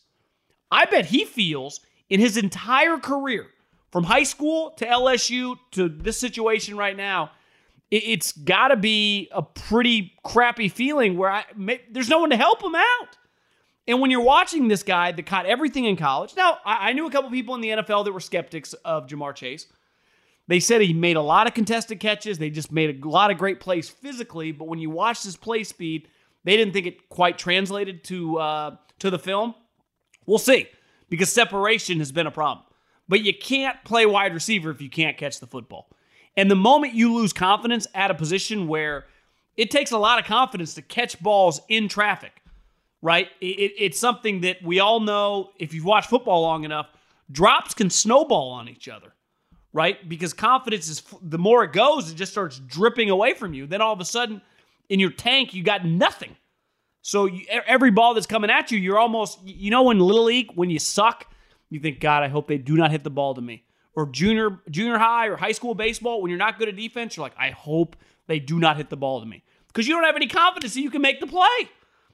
[SPEAKER 4] I bet he feels in his entire career, from high school to L S U to this situation right now, it's got to be a pretty crappy feeling where I, there's no one to help him out. And when you're watching this guy that caught everything in college, now, I, I knew a couple people in the N F L that were skeptics of Ja'Marr Chase. They said he made a lot of contested catches. They just made a lot of great plays physically. But when you watch his play speed, they didn't think it quite translated to uh, to the film. We'll see, because separation has been a problem. But you can't play wide receiver if you can't catch the football. And the moment you lose confidence at a position where it takes a lot of confidence to catch balls in traffic, right? It, it's something that we all know, if you've watched football long enough, drops can snowball on each other, right? Because confidence is, the more it goes, it just starts dripping away from you. Then all of a sudden, in your tank, you got nothing. So you, every ball that's coming at you, you're almost, you know, in Little League, when you suck, you think, God, I hope they do not hit the ball to me. Or junior junior high or high school baseball, when you're not good at defense, you're like, I hope they do not hit the ball to me. Because you don't have any confidence that you can make the play.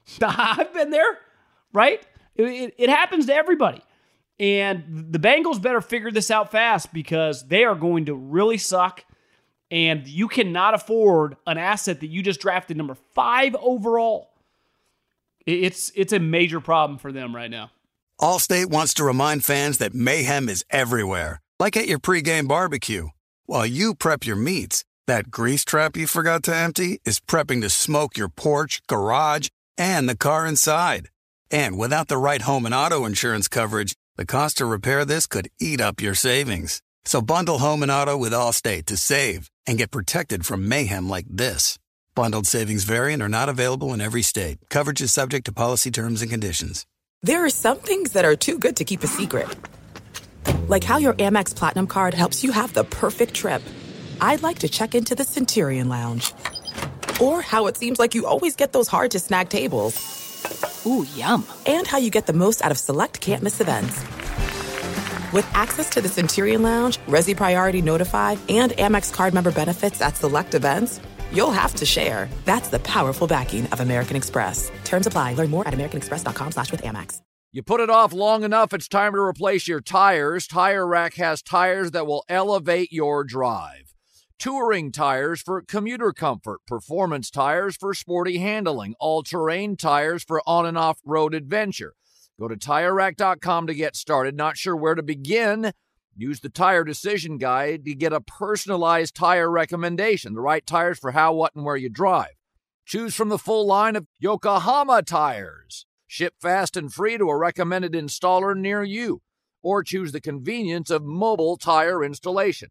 [SPEAKER 4] I've been there, right? It, it, it happens to everybody. And the Bengals better figure this out fast, because they are going to really suck. And you cannot afford an asset that you just drafted number five overall. It, it's, it's a major problem for them right now.
[SPEAKER 1] Allstate wants to remind fans that mayhem is everywhere. Like at your pregame barbecue. While you prep your meats, that grease trap you forgot to empty is prepping to smoke your porch, garage, and the car inside. And without the right home and auto insurance coverage, the cost to repair this could eat up your savings. So bundle home and auto with Allstate to save and get protected from mayhem like this. Bundled savings vary and are not available in every state. Coverage is subject to policy terms and conditions.
[SPEAKER 2] There are some things that are too good to keep a secret. Like how your Amex Platinum card helps you have the perfect trip. I'd like to check into the Centurion Lounge. Or how it seems like you always get those hard-to-snag tables.
[SPEAKER 7] Ooh, yum.
[SPEAKER 2] And how you get the most out of select can't-miss events. With access to the Centurion Lounge, Resi Priority Notified, and Amex card member benefits at select events, you'll have to share. That's the powerful backing of American Express. Terms apply. Learn more at americanexpress.com slash with Amex.
[SPEAKER 5] You put it off long enough, it's time to replace your tires. Tire Rack has tires that will elevate your drive. Touring tires for commuter comfort, performance tires for sporty handling, all-terrain tires for on- and off-road adventure. Go to Tire Rack dot com to get started. Not sure where to begin? Use the Tire Decision Guide to get a personalized tire recommendation, the right tires for how, what, and where you drive. Choose from the full line of Yokohama tires. Ship fast and free to a recommended installer near you. Or choose the convenience of mobile tire installation.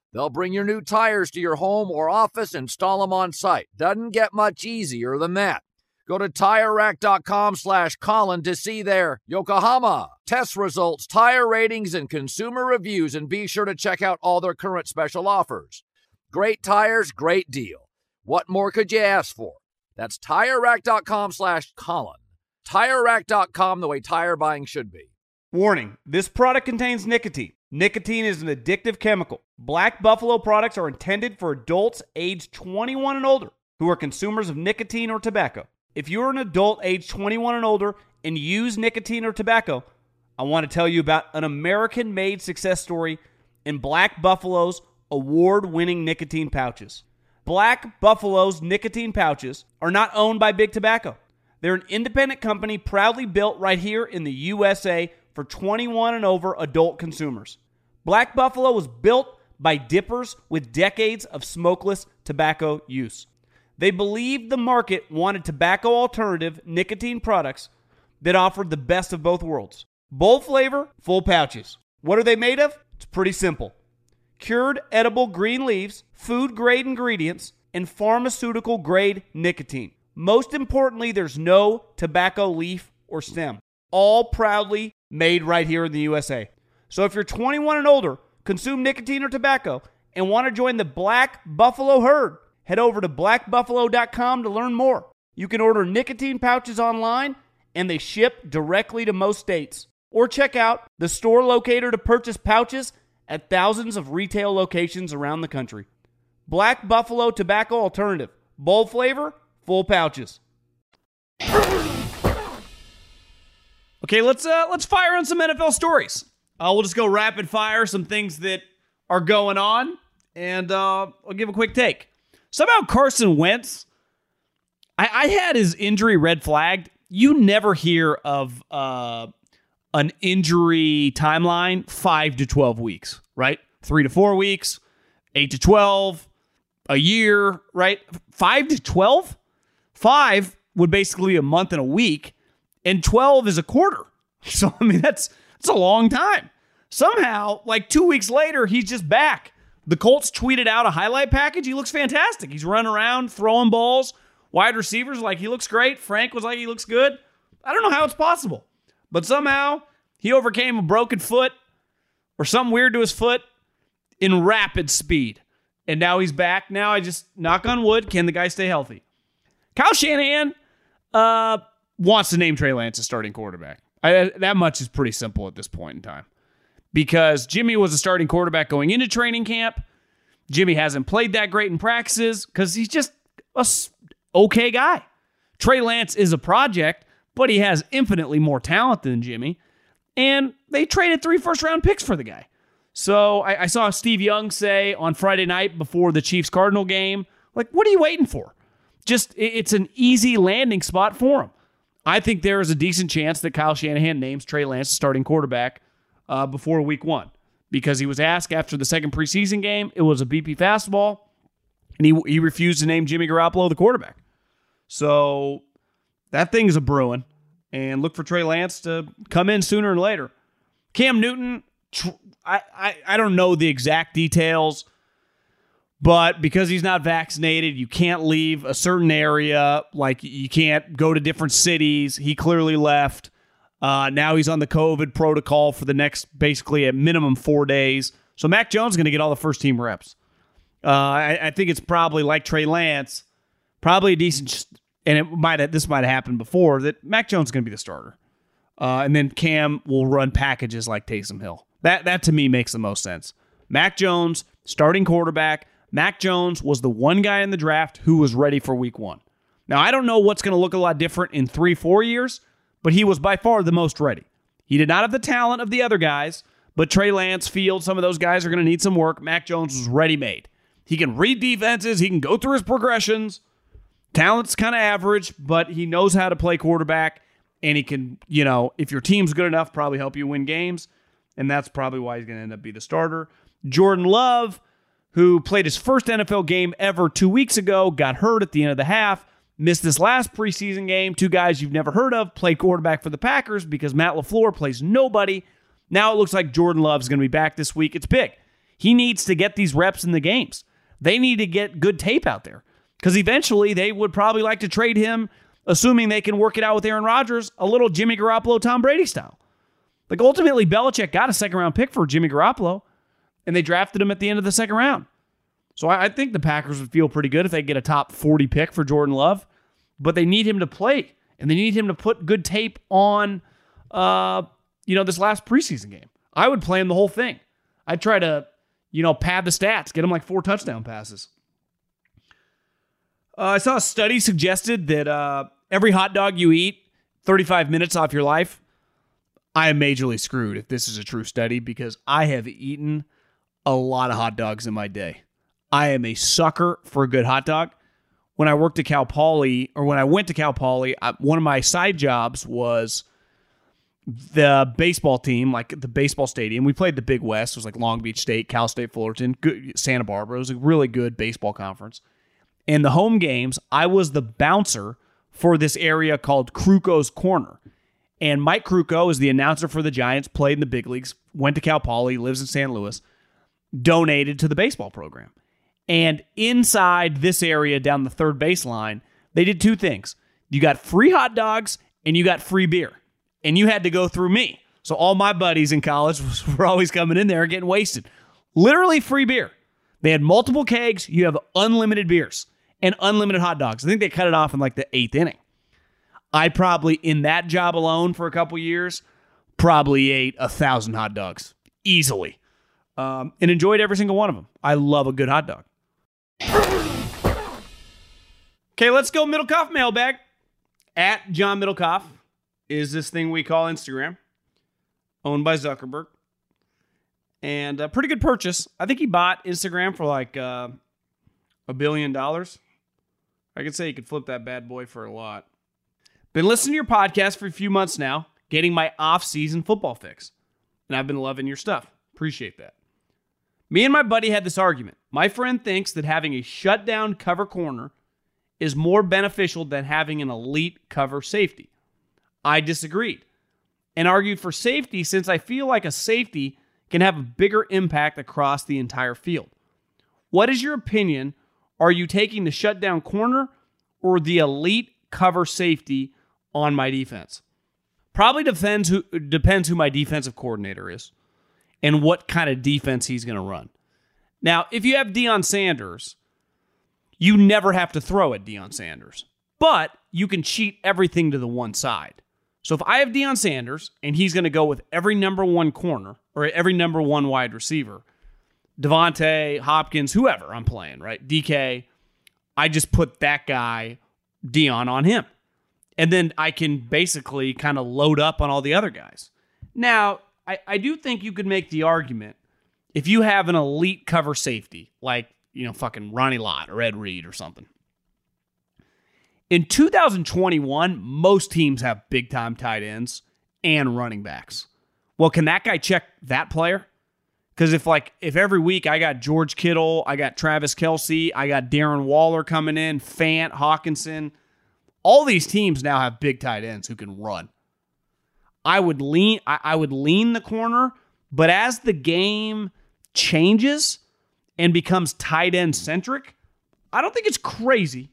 [SPEAKER 5] They'll bring your new tires to your home or office and install them on site. Doesn't get much easier than that. Go to TireRack.com slash Colin to see their Yokohama test results, tire ratings, and consumer reviews, and be sure to check out all their current special offers. Great tires, great deal. What more could you ask for? That's TireRack.com slash Colin. TireRack dot com, the way tire buying should be.
[SPEAKER 4] Warning, this product contains nicotine. Nicotine is an addictive chemical. Black Buffalo products are intended for adults aged twenty-one and older who are consumers of nicotine or tobacco. If you're an adult aged twenty-one and older and use nicotine or tobacco, I want to tell you about an American-made success story in Black Buffalo's award-winning nicotine pouches. Black Buffalo's nicotine pouches are not owned by Big Tobacco. They're an independent company proudly built right here in the U S A for twenty-one and over adult consumers. Black Buffalo was built by dippers with decades of smokeless tobacco use. They believed the market wanted tobacco alternative nicotine products that offered the best of both worlds. Bold flavor, full pouches. What are they made of? It's pretty simple. Cured edible green leaves, food-grade ingredients, and pharmaceutical-grade nicotine. Most importantly, there's no tobacco leaf or stem. All proudly made right here in the U S A. So if you're twenty-one and older, consume nicotine or tobacco, and want to join the Black Buffalo herd, head over to black buffalo dot com to learn more. You can order nicotine pouches online, and they ship directly to most states. Or check out the store locator to purchase pouches at thousands of retail locations around the country. Black Buffalo Tobacco Alternative. Bold flavor, full pouches. Okay, let's uh, let's fire on some N F L stories. Uh, we'll just go rapid fire some things that are going on, and uh, I'll give a quick take. Somehow Carson Wentz, I, I had his injury red flagged. You never hear of uh, an injury timeline five to twelve weeks, right? Three to four weeks, eight to twelve, a year, right? Five to twelve? Five would basically be a month and a week, and twelve is a quarter. So, I mean, that's, that's a long time. Somehow, like two weeks later, he's just back. The Colts tweeted out a highlight package. He looks fantastic. He's running around, throwing balls. Wide receivers like he looks great. Frank was like he looks good. I don't know how it's possible. But somehow, he overcame a broken foot or something weird to his foot in rapid speed. And now he's back. Now I just, knock on wood, can the guy stay healthy? Kyle Shanahan uh, wants to name Trey Lance a starting quarterback. I, that much is pretty simple at this point in time. Because Jimmy was a starting quarterback going into training camp. Jimmy hasn't played that great in practices because he's just a okay guy. Trey Lance is a project, but he has infinitely more talent than Jimmy. And they traded three first-round picks for the guy. So I, I saw Steve Young say on Friday night before the Chiefs-Cardinal game, like, what are you waiting for? Just, it, it's an easy landing spot for him. I think there is a decent chance that Kyle Shanahan names Trey Lance starting quarterback uh, before week one. Because he was asked after the second preseason game, it was a B P fastball, and he he refused to name Jimmy Garoppolo the quarterback. So that thing is a brewing, and look for Trey Lance to come in sooner or later. Cam Newton, I, I, I don't know the exact details, but because he's not vaccinated, you can't leave a certain area. Like, you can't go to different cities. He clearly left. Uh, now he's on the COVID protocol for the next, basically, at minimum four days. So Mac Jones is going to get all the first-team reps. Uh, I, I think it's probably like Trey Lance, probably a decent, and it might have, this might have happened before, that Mac Jones is going to be the starter. Uh, and then Cam will run packages like Taysom Hill. That, that, to me, makes the most sense. Mac Jones, starting quarterback. Mac Jones was the one guy in the draft who was ready for week one. Now, I don't know what's going to look a lot different in three, four years, but he was by far the most ready. He did not have the talent of the other guys, but Trey Lance, Fields, some of those guys are going to need some work. Mac Jones was ready-made. He can read defenses. He can go through his progressions. Talent's kind of average, but he knows how to play quarterback, and he can, you know, if your team's good enough, probably help you win games, and that's probably why he's going to end up being the starter. Jordan Love, who played his first N F L game ever two weeks ago, got hurt at the end of the half, missed this last preseason game. Two guys you've never heard of played quarterback for the Packers because Matt LaFleur plays nobody. Now it looks like Jordan Love's going to be back this week. It's big. He needs to get these reps in the games. They need to get good tape out there because eventually they would probably like to trade him, assuming they can work it out with Aaron Rodgers, a little Jimmy Garoppolo, Tom Brady style. Like ultimately, Belichick got a second-round pick for Jimmy Garoppolo, and they drafted him at the end of the second round. So I, I think the Packers would feel pretty good if they get a top forty pick for Jordan Love, but they need him to play, and they need him to put good tape on, uh, you know, this last preseason game. I would play him the whole thing. I'd try to, you know, pad the stats, get him like four touchdown passes. Uh, I saw a study suggested that uh, every hot dog you eat, thirty-five minutes off your life. I am majorly screwed if this is a true study because I have eaten a lot of hot dogs in my day. I am a sucker for a good hot dog. When I worked at Cal Poly, or when I went to Cal Poly, I, one of my side jobs was the baseball team, like the baseball stadium. We played the Big West. It was like Long Beach State, Cal State Fullerton, good, Santa Barbara. It was a really good baseball conference. And the home games, I was the bouncer for this area called Kruko's Corner. And Mike Kruko is the announcer for the Giants, played in the big leagues, went to Cal Poly, lives in Saint Louis, donated to the baseball program. And inside this area down the third baseline, they did two things. You got free hot dogs and you got free beer. And you had to go through me. So all my buddies in college were always coming in there and getting wasted. Literally free beer. They had multiple kegs. You have unlimited beers and unlimited hot dogs. I think they cut it off in like the eighth inning. I probably, in that job alone for a couple years, probably ate a thousand hot dogs. Easily. Um, and enjoyed every single one of them. I love a good hot dog. Okay, let's go Middlecoff mailbag. At John Middlecoff is this thing we call Instagram, owned by Zuckerberg. And a pretty good purchase. I think he bought Instagram for like uh, a billion dollars. I could say he could flip that bad boy for a lot. Been listening to your podcast for a few months now, getting my off-season football fix. And I've been loving your stuff. Appreciate that. Me and my buddy had this argument. My friend thinks that having a shutdown cover corner is more beneficial than having an elite cover safety. I disagreed and argued for safety since I feel like a safety can have a bigger impact across the entire field. What is your opinion? Are you taking the shutdown corner or the elite cover safety on my defense? Probably depends who depends who my defensive coordinator is and what kind of defense he's going to run. Now, if you have Deion Sanders, you never have to throw at Deion Sanders, but you can cheat everything to the one side. So if I have Deion Sanders and he's going to go with every number one corner or every number one wide receiver, Devontae, Hopkins, whoever I'm playing, right? D K, I just put that guy, Deion, on him. And then I can basically kind of load up on all the other guys. Now, I, I do think you could make the argument if you have an elite cover safety, like, you know, fucking Ronnie Lott or Ed Reed or something. In two thousand twenty-one, most teams have big-time tight ends and running backs. Well, can that guy check that player? Because if like if every week I got George Kittle, I got Travis Kelce, I got Darren Waller coming in, Fant, Hawkinson, all these teams now have big tight ends who can run. I would lean, I, I would lean the corner, but as the game changes and becomes tight end centric, I don't think it's crazy.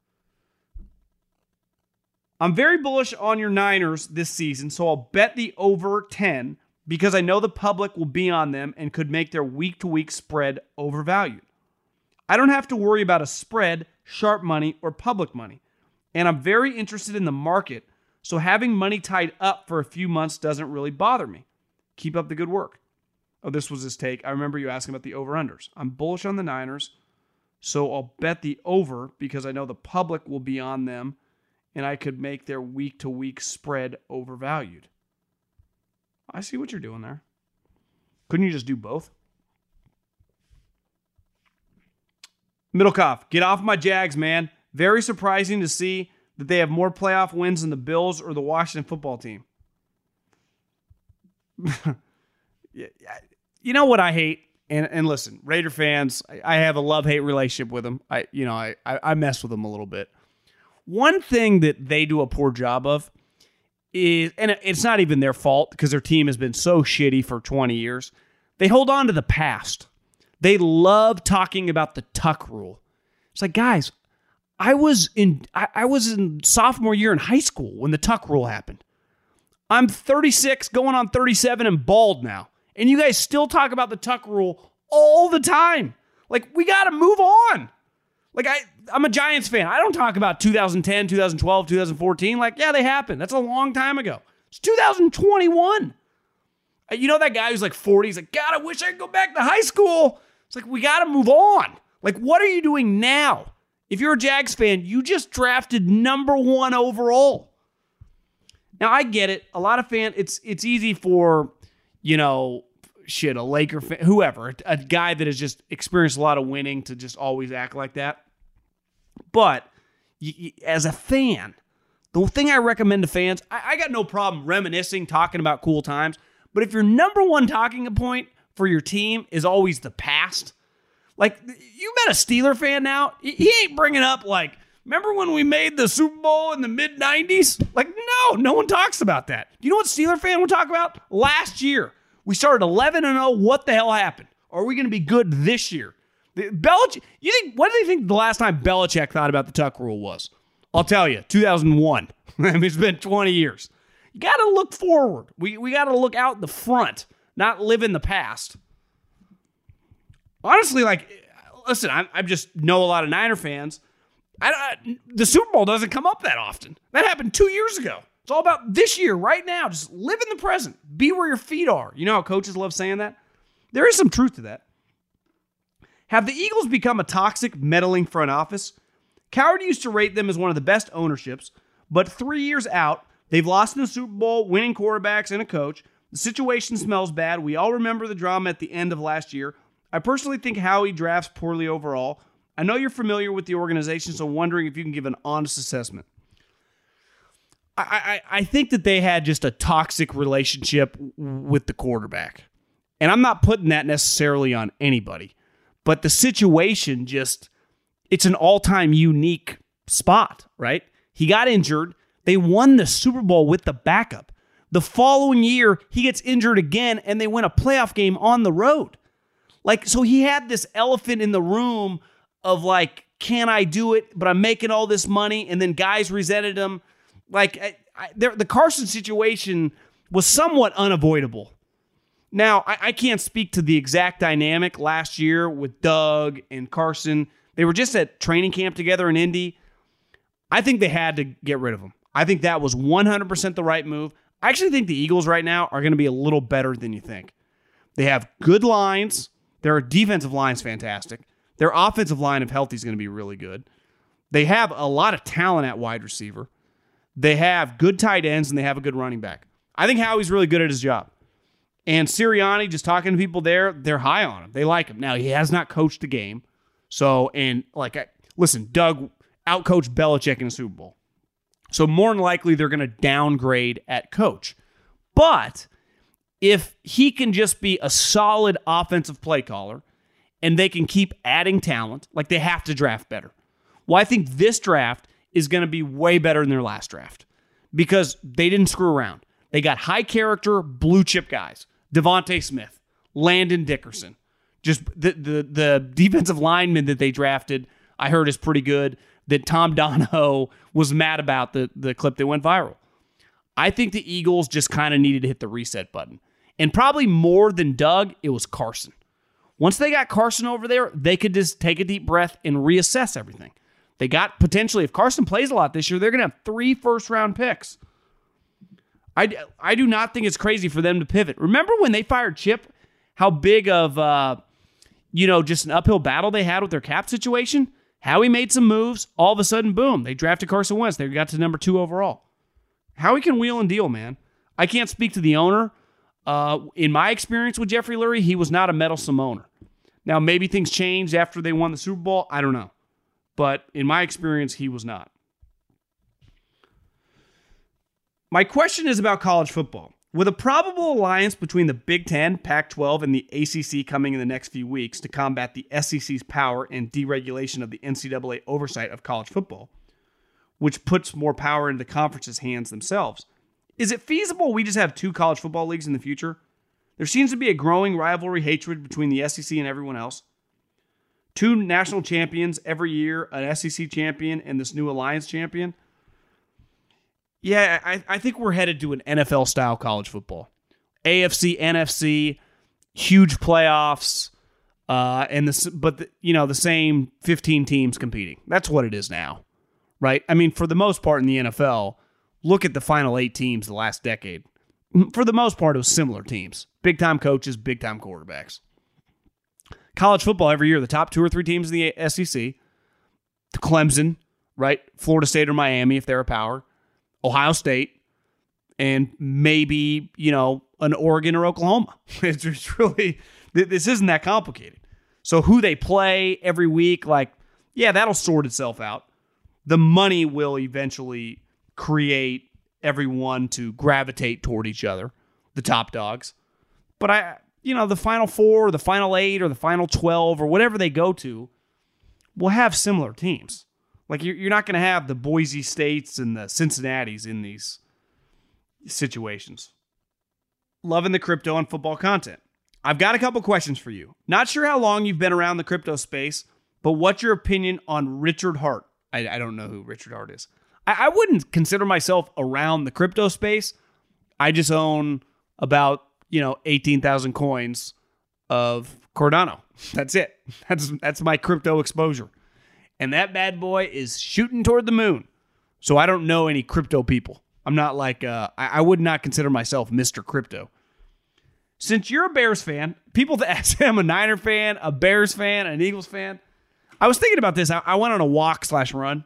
[SPEAKER 4] I'm very bullish on your Niners this season, so I'll bet the over ten because I know the public will be on them and could make their week-to-week spread overvalued. I don't have to worry about a spread, sharp money, or public money, and I'm very interested in the market, so having money tied up for a few months doesn't really bother me. Keep up the good work. Oh, this was his take. I remember you asking about the over-unders. I'm bullish on the Niners, so I'll bet the over because I know the public will be on them and I could make their week-to-week spread overvalued. I see what you're doing there. Couldn't you just do both? Middlecoff, get off my Jags, man. Very surprising to see that they have more playoff wins than the Bills or the Washington football team. You know what I hate? And and listen, Raider fans, I, I have a love-hate relationship with them. I you know, I, I, I mess with them a little bit. One thing that they do a poor job of is, and it's not even their fault because their team has been so shitty for twenty years, they hold on to the past. They love talking about the tuck rule. It's like, guys, I was in I, I was in sophomore year in high school when the tuck rule happened. I'm thirty-six, going on thirty-seven, and bald now. And you guys still talk about the tuck rule all the time. Like, we got to move on. Like, I, I'm a Giants fan. I don't talk about two thousand ten, two thousand twelve, two thousand fourteen. Like, yeah, they happened. That's a long time ago. It's two thousand twenty-one. You know that guy who's like forty? He's like, God, I wish I could go back to high school. It's like, we got to move on. Like, what are you doing now? If you're a Jags fan, you just drafted number one overall. Now, I get it. A lot of fans, it's it's easy for, you know, shit, a Laker fan, whoever, a, a guy that has just experienced a lot of winning to just always act like that. But you, you, as a fan, the thing I recommend to fans, I, I got no problem reminiscing, talking about cool times. But if your number one talking point for your team is always the past, like, you met a Steeler fan now, he ain't bringing up, like, remember when we made the Super Bowl in the mid nineties? Like, no, no one talks about that. Do you know what Steeler fan would talk about? Last year, we started eleven and oh. What the hell happened? Are we going to be good this year? Belichick, you think, what do they think the last time Belichick thought about the tuck rule was? I'll tell you, two thousand one. I mean, it's been twenty years. You got to look forward. We we got to look out the front, not live in the past. Honestly, like, listen, I, I just know a lot of Niner fans. I, I, the Super Bowl doesn't come up that often. That happened two years ago. It's all about this year, right now. Just live in the present. Be where your feet are. You know how coaches love saying that? There is some truth to that. Have the Eagles become a toxic, meddling front office? Coward used to rate them as one of the best ownerships, but three years out, they've lost in the Super Bowl, winning quarterbacks and a coach. The situation smells bad. We all remember the drama at the end of last year. I personally think Howie drafts poorly overall. I know you're familiar with the organization, so I'm wondering if you can give an honest assessment. I, I, I think that they had just a toxic relationship with the quarterback. And I'm not putting that necessarily on anybody. But the situation just, it's an all-time unique spot, right? He got injured. They won the Super Bowl with the backup. The following year, he gets injured again, and they win a playoff game on the road. Like, so he had this elephant in the room of like, can I do it? But I'm making all this money, and then guys resented him. Like, I, I, there, the Carson situation was somewhat unavoidable. Now, I, I can't speak to the exact dynamic last year with Doug and Carson. They were just at training camp together in Indy. I think they had to get rid of him. I think that was one hundred percent the right move. I actually think the Eagles right now are going to be a little better than you think. They have good lines. Their defensive line's fantastic. Their offensive line, if healthy, is going to be really good. They have a lot of talent at wide receiver. They have good tight ends, and they have a good running back. I think Howie's really good at his job. And Sirianni, just talking to people there, they're high on him. They like him. Now, he has not coached a game. So, and like, I, listen, Doug outcoached Belichick in a Super Bowl. So more than likely, they're going to downgrade at coach. But if he can just be a solid offensive play caller and they can keep adding talent, like they have to draft better. Well, I think this draft is going to be way better than their last draft because they didn't screw around. They got high character, blue chip guys. Devontae Smith, Landon Dickerson. Just the, the, the defensive lineman that they drafted, I heard is pretty good. That Tom Donahoe was mad about the, the clip that went viral. I think the Eagles just kind of needed to hit the reset button. And probably more than Doug, it was Carson. Once they got Carson over there, they could just take a deep breath and reassess everything. They got potentially, if Carson plays a lot this year, they're going to have three first-round picks. I, I do not think it's crazy for them to pivot. Remember when they fired Chip, how big of, uh, you know, just an uphill battle they had with their cap situation? Howie made some moves. All of a sudden, boom, they drafted Carson Wentz. They got to number two overall. Howie can wheel and deal, man. I can't speak to the owner. Uh, in my experience with Jeffrey Lurie, he was not a meddlesome owner. Now, maybe things changed after they won the Super Bowl. I don't know. But in my experience, he was not. My question is about college football. With a probable alliance between the Big Ten, Pac twelve, and the A C C coming in the next few weeks to combat the S E C's power and deregulation of the N C double A oversight of college football, which puts more power into the conference's hands themselves, is it feasible we just have two college football leagues in the future? There seems to be a growing rivalry hatred between the S E C and everyone else. Two national champions every year, an S E C champion and this new Alliance champion. Yeah, I, I think we're headed to an N F L-style college football. A F C, N F C, huge playoffs, uh, and the, but the, you know the same fifteen teams competing. That's what it is now, right? I mean, for the most part in the N F L, look at the final eight teams the last decade. For the most part, it was similar teams. Big-time coaches, big-time quarterbacks. College football every year, the top two or three teams in the S E C, Clemson, right? Florida State or Miami if they're a power, Ohio State, and maybe, you know, an Oregon or Oklahoma. It's just really, this isn't that complicated. So who they play every week, like, yeah, that'll sort itself out. The money will eventually create everyone to gravitate toward each other, the top dogs. But I, you know, the final four, or the final eight, or the final twelve, or whatever they go to, will have similar teams. Like, you're, you're not going to have the Boise States and the Cincinnatis in these situations. Loving the crypto and football content. I've got a couple questions for you. Not sure how long you've been around the crypto space, but what's your opinion on Richard Hart? I, I don't know who Richard Hart is. I, I wouldn't consider myself around the crypto space. I just own about, you know, eighteen thousand coins of Cardano. That's it. That's that's my crypto exposure. And that bad boy is shooting toward the moon. So I don't know any crypto people. I'm not like, uh, I, I would not consider myself Mister Crypto. Since you're a Bears fan, people that ask, I'm a Niner fan, a Bears fan, an Eagles fan. I was thinking about this. I, I went on a walk slash run.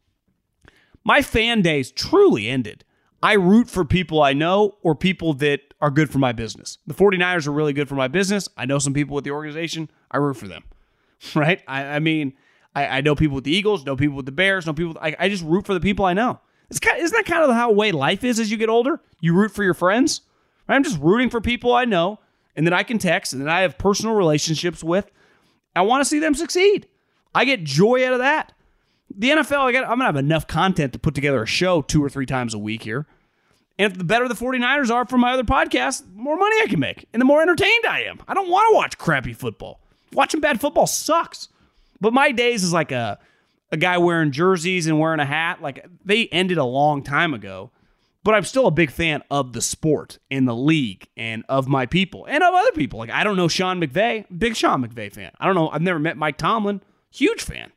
[SPEAKER 4] My fan days truly ended. I root for people I know or people that are good for my business. The 49ers are really good for my business. I know some people with the organization. I root for them, right? I, I mean, I, I know people with the Eagles, know people with the Bears, know people. I, I just root for the people I know. It's kind of, isn't that kind of how way life is as you get older? You root for your friends. Right? I'm just rooting for people I know and that I can text and that I have personal relationships with. I want to see them succeed. I get joy out of that. The N F L, I got, I'm going to have enough content to put together a show two or three times a week here. And if the better the 49ers are for my other podcasts, the more money I can make and the more entertained I am. I don't want to watch crappy football. Watching bad football sucks. But my days is like a, a guy wearing jerseys and wearing a hat. Like, they ended a long time ago. But I'm still a big fan of the sport and the league and of my people and of other people. Like, I don't know Sean McVay. Big Sean McVay fan. I don't know. I've never met Mike Tomlin. Huge fan.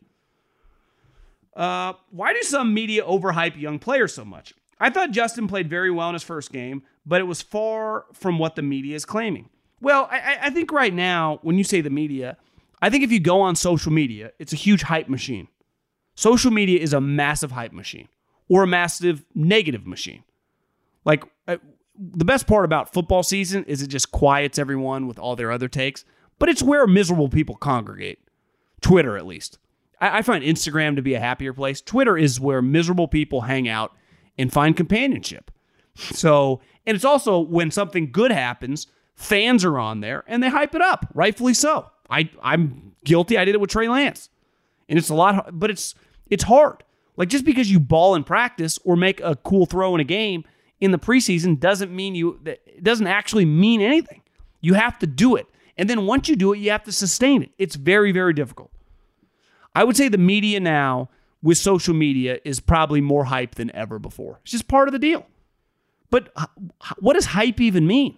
[SPEAKER 4] Uh, why do some media overhype young players so much? I thought Justin played very well in his first game, but it was far from what the media is claiming. Well, I, I think right now, when you say the media, I think if you go on social media, it's a huge hype machine. Social media is a massive hype machine or a massive negative machine. Like, uh, the best part about football season is it just quiets everyone with all their other takes, but it's where miserable people congregate. Twitter, at least. I, I find Instagram to be a happier place. Twitter is where miserable people hang out and find companionship. So, and it's also when something good happens, fans are on there and they hype it up, rightfully so. I, I'm guilty. I did it with Trey Lance. And it's a lot, but it's it's hard. Like, just because you ball in practice or make a cool throw in a game in the preseason doesn't mean you, it doesn't actually mean anything. You have to do it. And then once you do it, you have to sustain it. It's very, very difficult. I would say the media now with social media is probably more hype than ever before. It's just part of the deal. But what does hype even mean?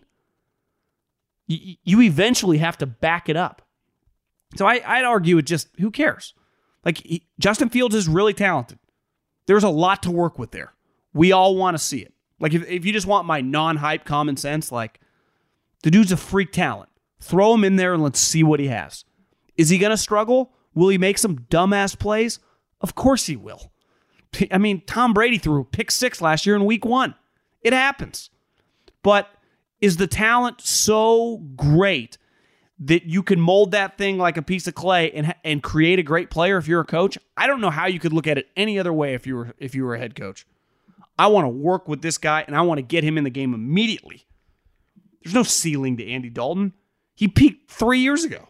[SPEAKER 4] You eventually have to back it up. So I, I'd argue it just, who cares? Like, he, Justin Fields is really talented. There's a lot to work with there. We all want to see it. Like, if, if you just want my non-hype common sense, like, the dude's a freak talent. Throw him in there and let's see what he has. Is he going to struggle? Will he make some dumbass plays? Of course he will. I mean, Tom Brady threw a pick six last year in week one. It happens. But is the talent so great that you can mold that thing like a piece of clay and and create a great player if you're a coach? I don't know how you could look at it any other way if you were if you were a head coach. I want to work with this guy, and I want to get him in the game immediately. There's no ceiling to Andy Dalton. He peaked three years ago.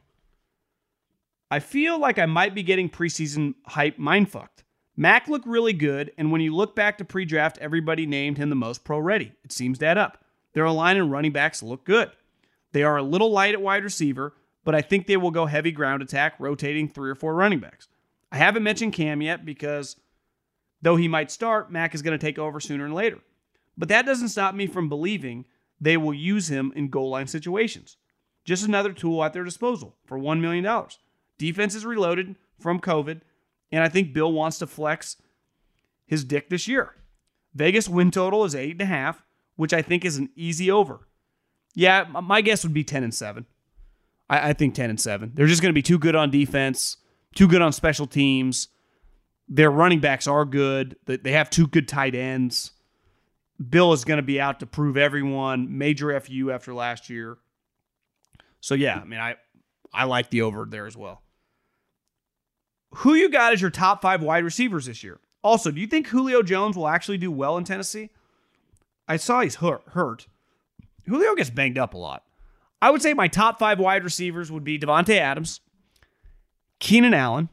[SPEAKER 4] I feel like I might be getting preseason hype mind-fucked. Mac looked really good, and when you look back to pre-draft, everybody named him the most pro-ready. It seems to add up. Their line and running backs look good. They are a little light at wide receiver, but I think they will go heavy ground attack, rotating three or four running backs. I haven't mentioned Cam yet because though he might start, Mac is going to take over sooner than later. But that doesn't stop me from believing they will use him in goal line situations. Just another tool at their disposal for one million dollars. Defense is reloaded from COVID, and I think Bill wants to flex his dick this year. Vegas win total is eight and a half, which I think is an easy over. Yeah, my guess would be ten and seven. I, I think ten and seven. They're just going to be too good on defense, too good on special teams. Their running backs are good. They have two good tight ends. Bill is going to be out to prove everyone. Major F U after last year. So yeah, I mean, I I like the over there as well. Who you got as your top five wide receivers this year? Also, do you think Julio Jones will actually do well in Tennessee? I saw he's hurt. hurt. Julio gets banged up a lot. I would say my top five wide receivers would be Devontae Adams, Keenan Allen,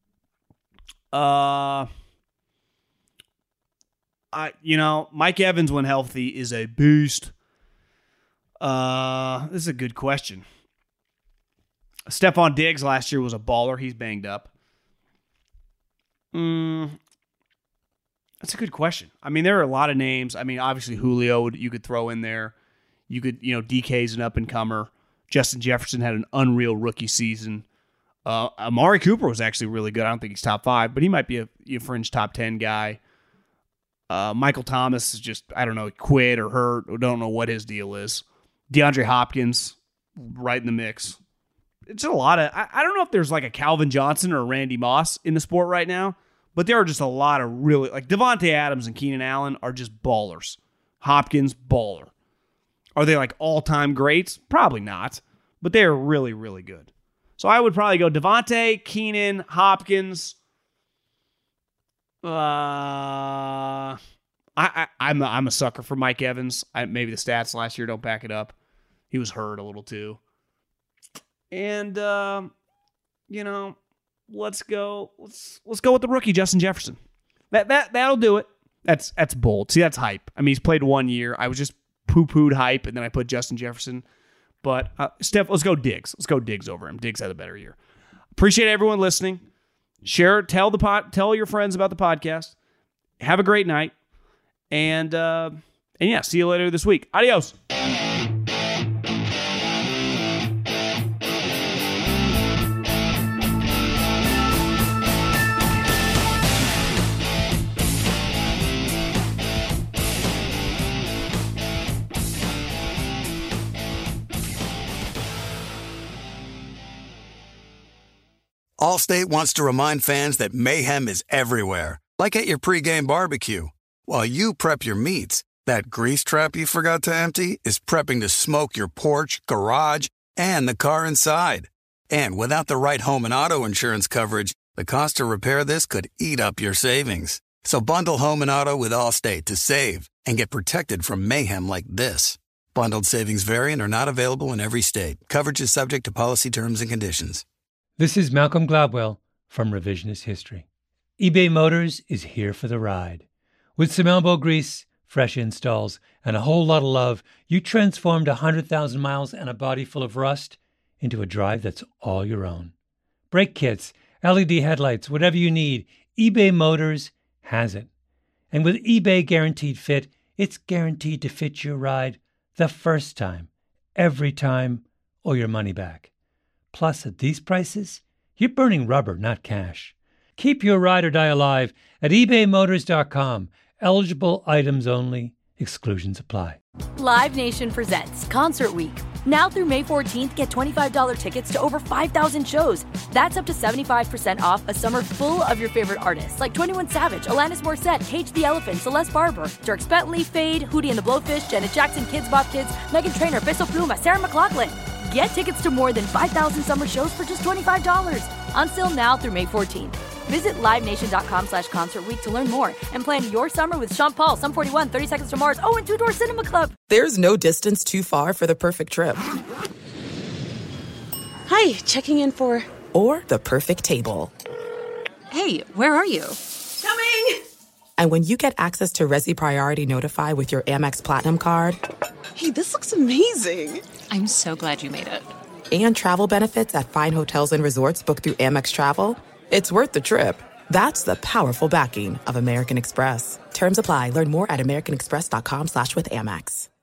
[SPEAKER 4] uh, I you know Mike Evans when healthy is a beast. Uh, this is a good question. Stephon Diggs last year was a baller. He's banged up. Mm, that's a good question. I mean, there are a lot of names. I mean, obviously Julio you could throw in there. You could, you know, D K's an up-and-comer. Justin Jefferson had an unreal rookie season. Uh, Amari Cooper was actually really good. I don't think he's top five, but he might be a, a fringe top ten guy. Uh, Michael Thomas is just, I don't know, quit or hurt. Or don't know what his deal is. DeAndre Hopkins, right in the mix. It's a lot of, I, I don't know if there's like a Calvin Johnson or a Randy Moss in the sport right now, but there are just a lot of really, like Devontae Adams and Keenan Allen are just ballers. Hopkins, baller. Are they like all-time greats? Probably not, but they are really, really good. So I would probably go Devontae, Keenan, Hopkins. Uh, I, I I'm a, I'm a sucker for Mike Evans. I, maybe the stats last year don't back it up. He was hurt a little too. And uh, you know, let's go. Let's let's go with the rookie Justin Jefferson. That that that'll do it. That's that's bold. See, that's hype. I mean, he's played one year. I was just poo-pooed hype, and then I put Justin Jefferson. But uh, Steph, let's go Diggs. Let's go Diggs over him. Diggs had a better year. Appreciate everyone listening. Share, tell the pod, tell your friends about the podcast. Have a great night, and uh, and yeah, see you later this week. Adios.
[SPEAKER 1] Allstate wants to remind fans that mayhem is everywhere, like at your pregame barbecue. While you prep your meats, that grease trap you forgot to empty is prepping to smoke your porch, garage, and the car inside. And without the right home and auto insurance coverage, the cost to repair this could eat up your savings. So bundle home and auto with Allstate to save and get protected from mayhem like this. Bundled savings vary and are not available in every state. Coverage is subject to policy terms and conditions.
[SPEAKER 8] This is Malcolm Gladwell from Revisionist History. eBay Motors is here for the ride. With some elbow grease, fresh installs, and a whole lot of love, you transformed one hundred thousand miles and a body full of rust into a drive that's all your own. Brake kits, L E D headlights, whatever you need, eBay Motors has it. And with eBay Guaranteed Fit, it's guaranteed to fit your ride the first time, every time, or your money back. Plus, at these prices, you're burning rubber, not cash. Keep your ride or die alive at ebay motors dot com. Eligible items only. Exclusions apply.
[SPEAKER 9] Live Nation presents Concert Week. Now through May fourteenth, get twenty-five dollars tickets to over five thousand shows. That's up to seventy-five percent off a summer full of your favorite artists like twenty-one Savage, Alanis Morissette, Cage the Elephant, Celeste Barber, Dierks Bentley, Fade, Hootie and the Blowfish, Janet Jackson, Kids Bop Kids, Meghan Trainor, Peso Pluma, Sarah McLachlan. Get tickets to more than five thousand summer shows for just twenty-five dollars. On sale now through May fourteenth. Visit live nation dot com slash concert week to learn more and plan your summer with Sean Paul, Sum forty-one, thirty Seconds to Mars, oh, and Two Door Cinema Club.
[SPEAKER 2] There's no distance too far for the perfect trip.
[SPEAKER 7] Hi, checking in for...
[SPEAKER 2] Or the perfect table.
[SPEAKER 7] Hey, where are you?
[SPEAKER 2] Coming! And when you get access to Resi Priority Notify with your Amex Platinum card...
[SPEAKER 10] Hey, this looks amazing.
[SPEAKER 7] I'm so glad you made it.
[SPEAKER 2] and travel benefits at fine hotels and resorts booked through Amex Travel, it's worth the trip. That's the powerful backing of American Express. Terms apply. Learn more at americanexpress.com slash with Amex.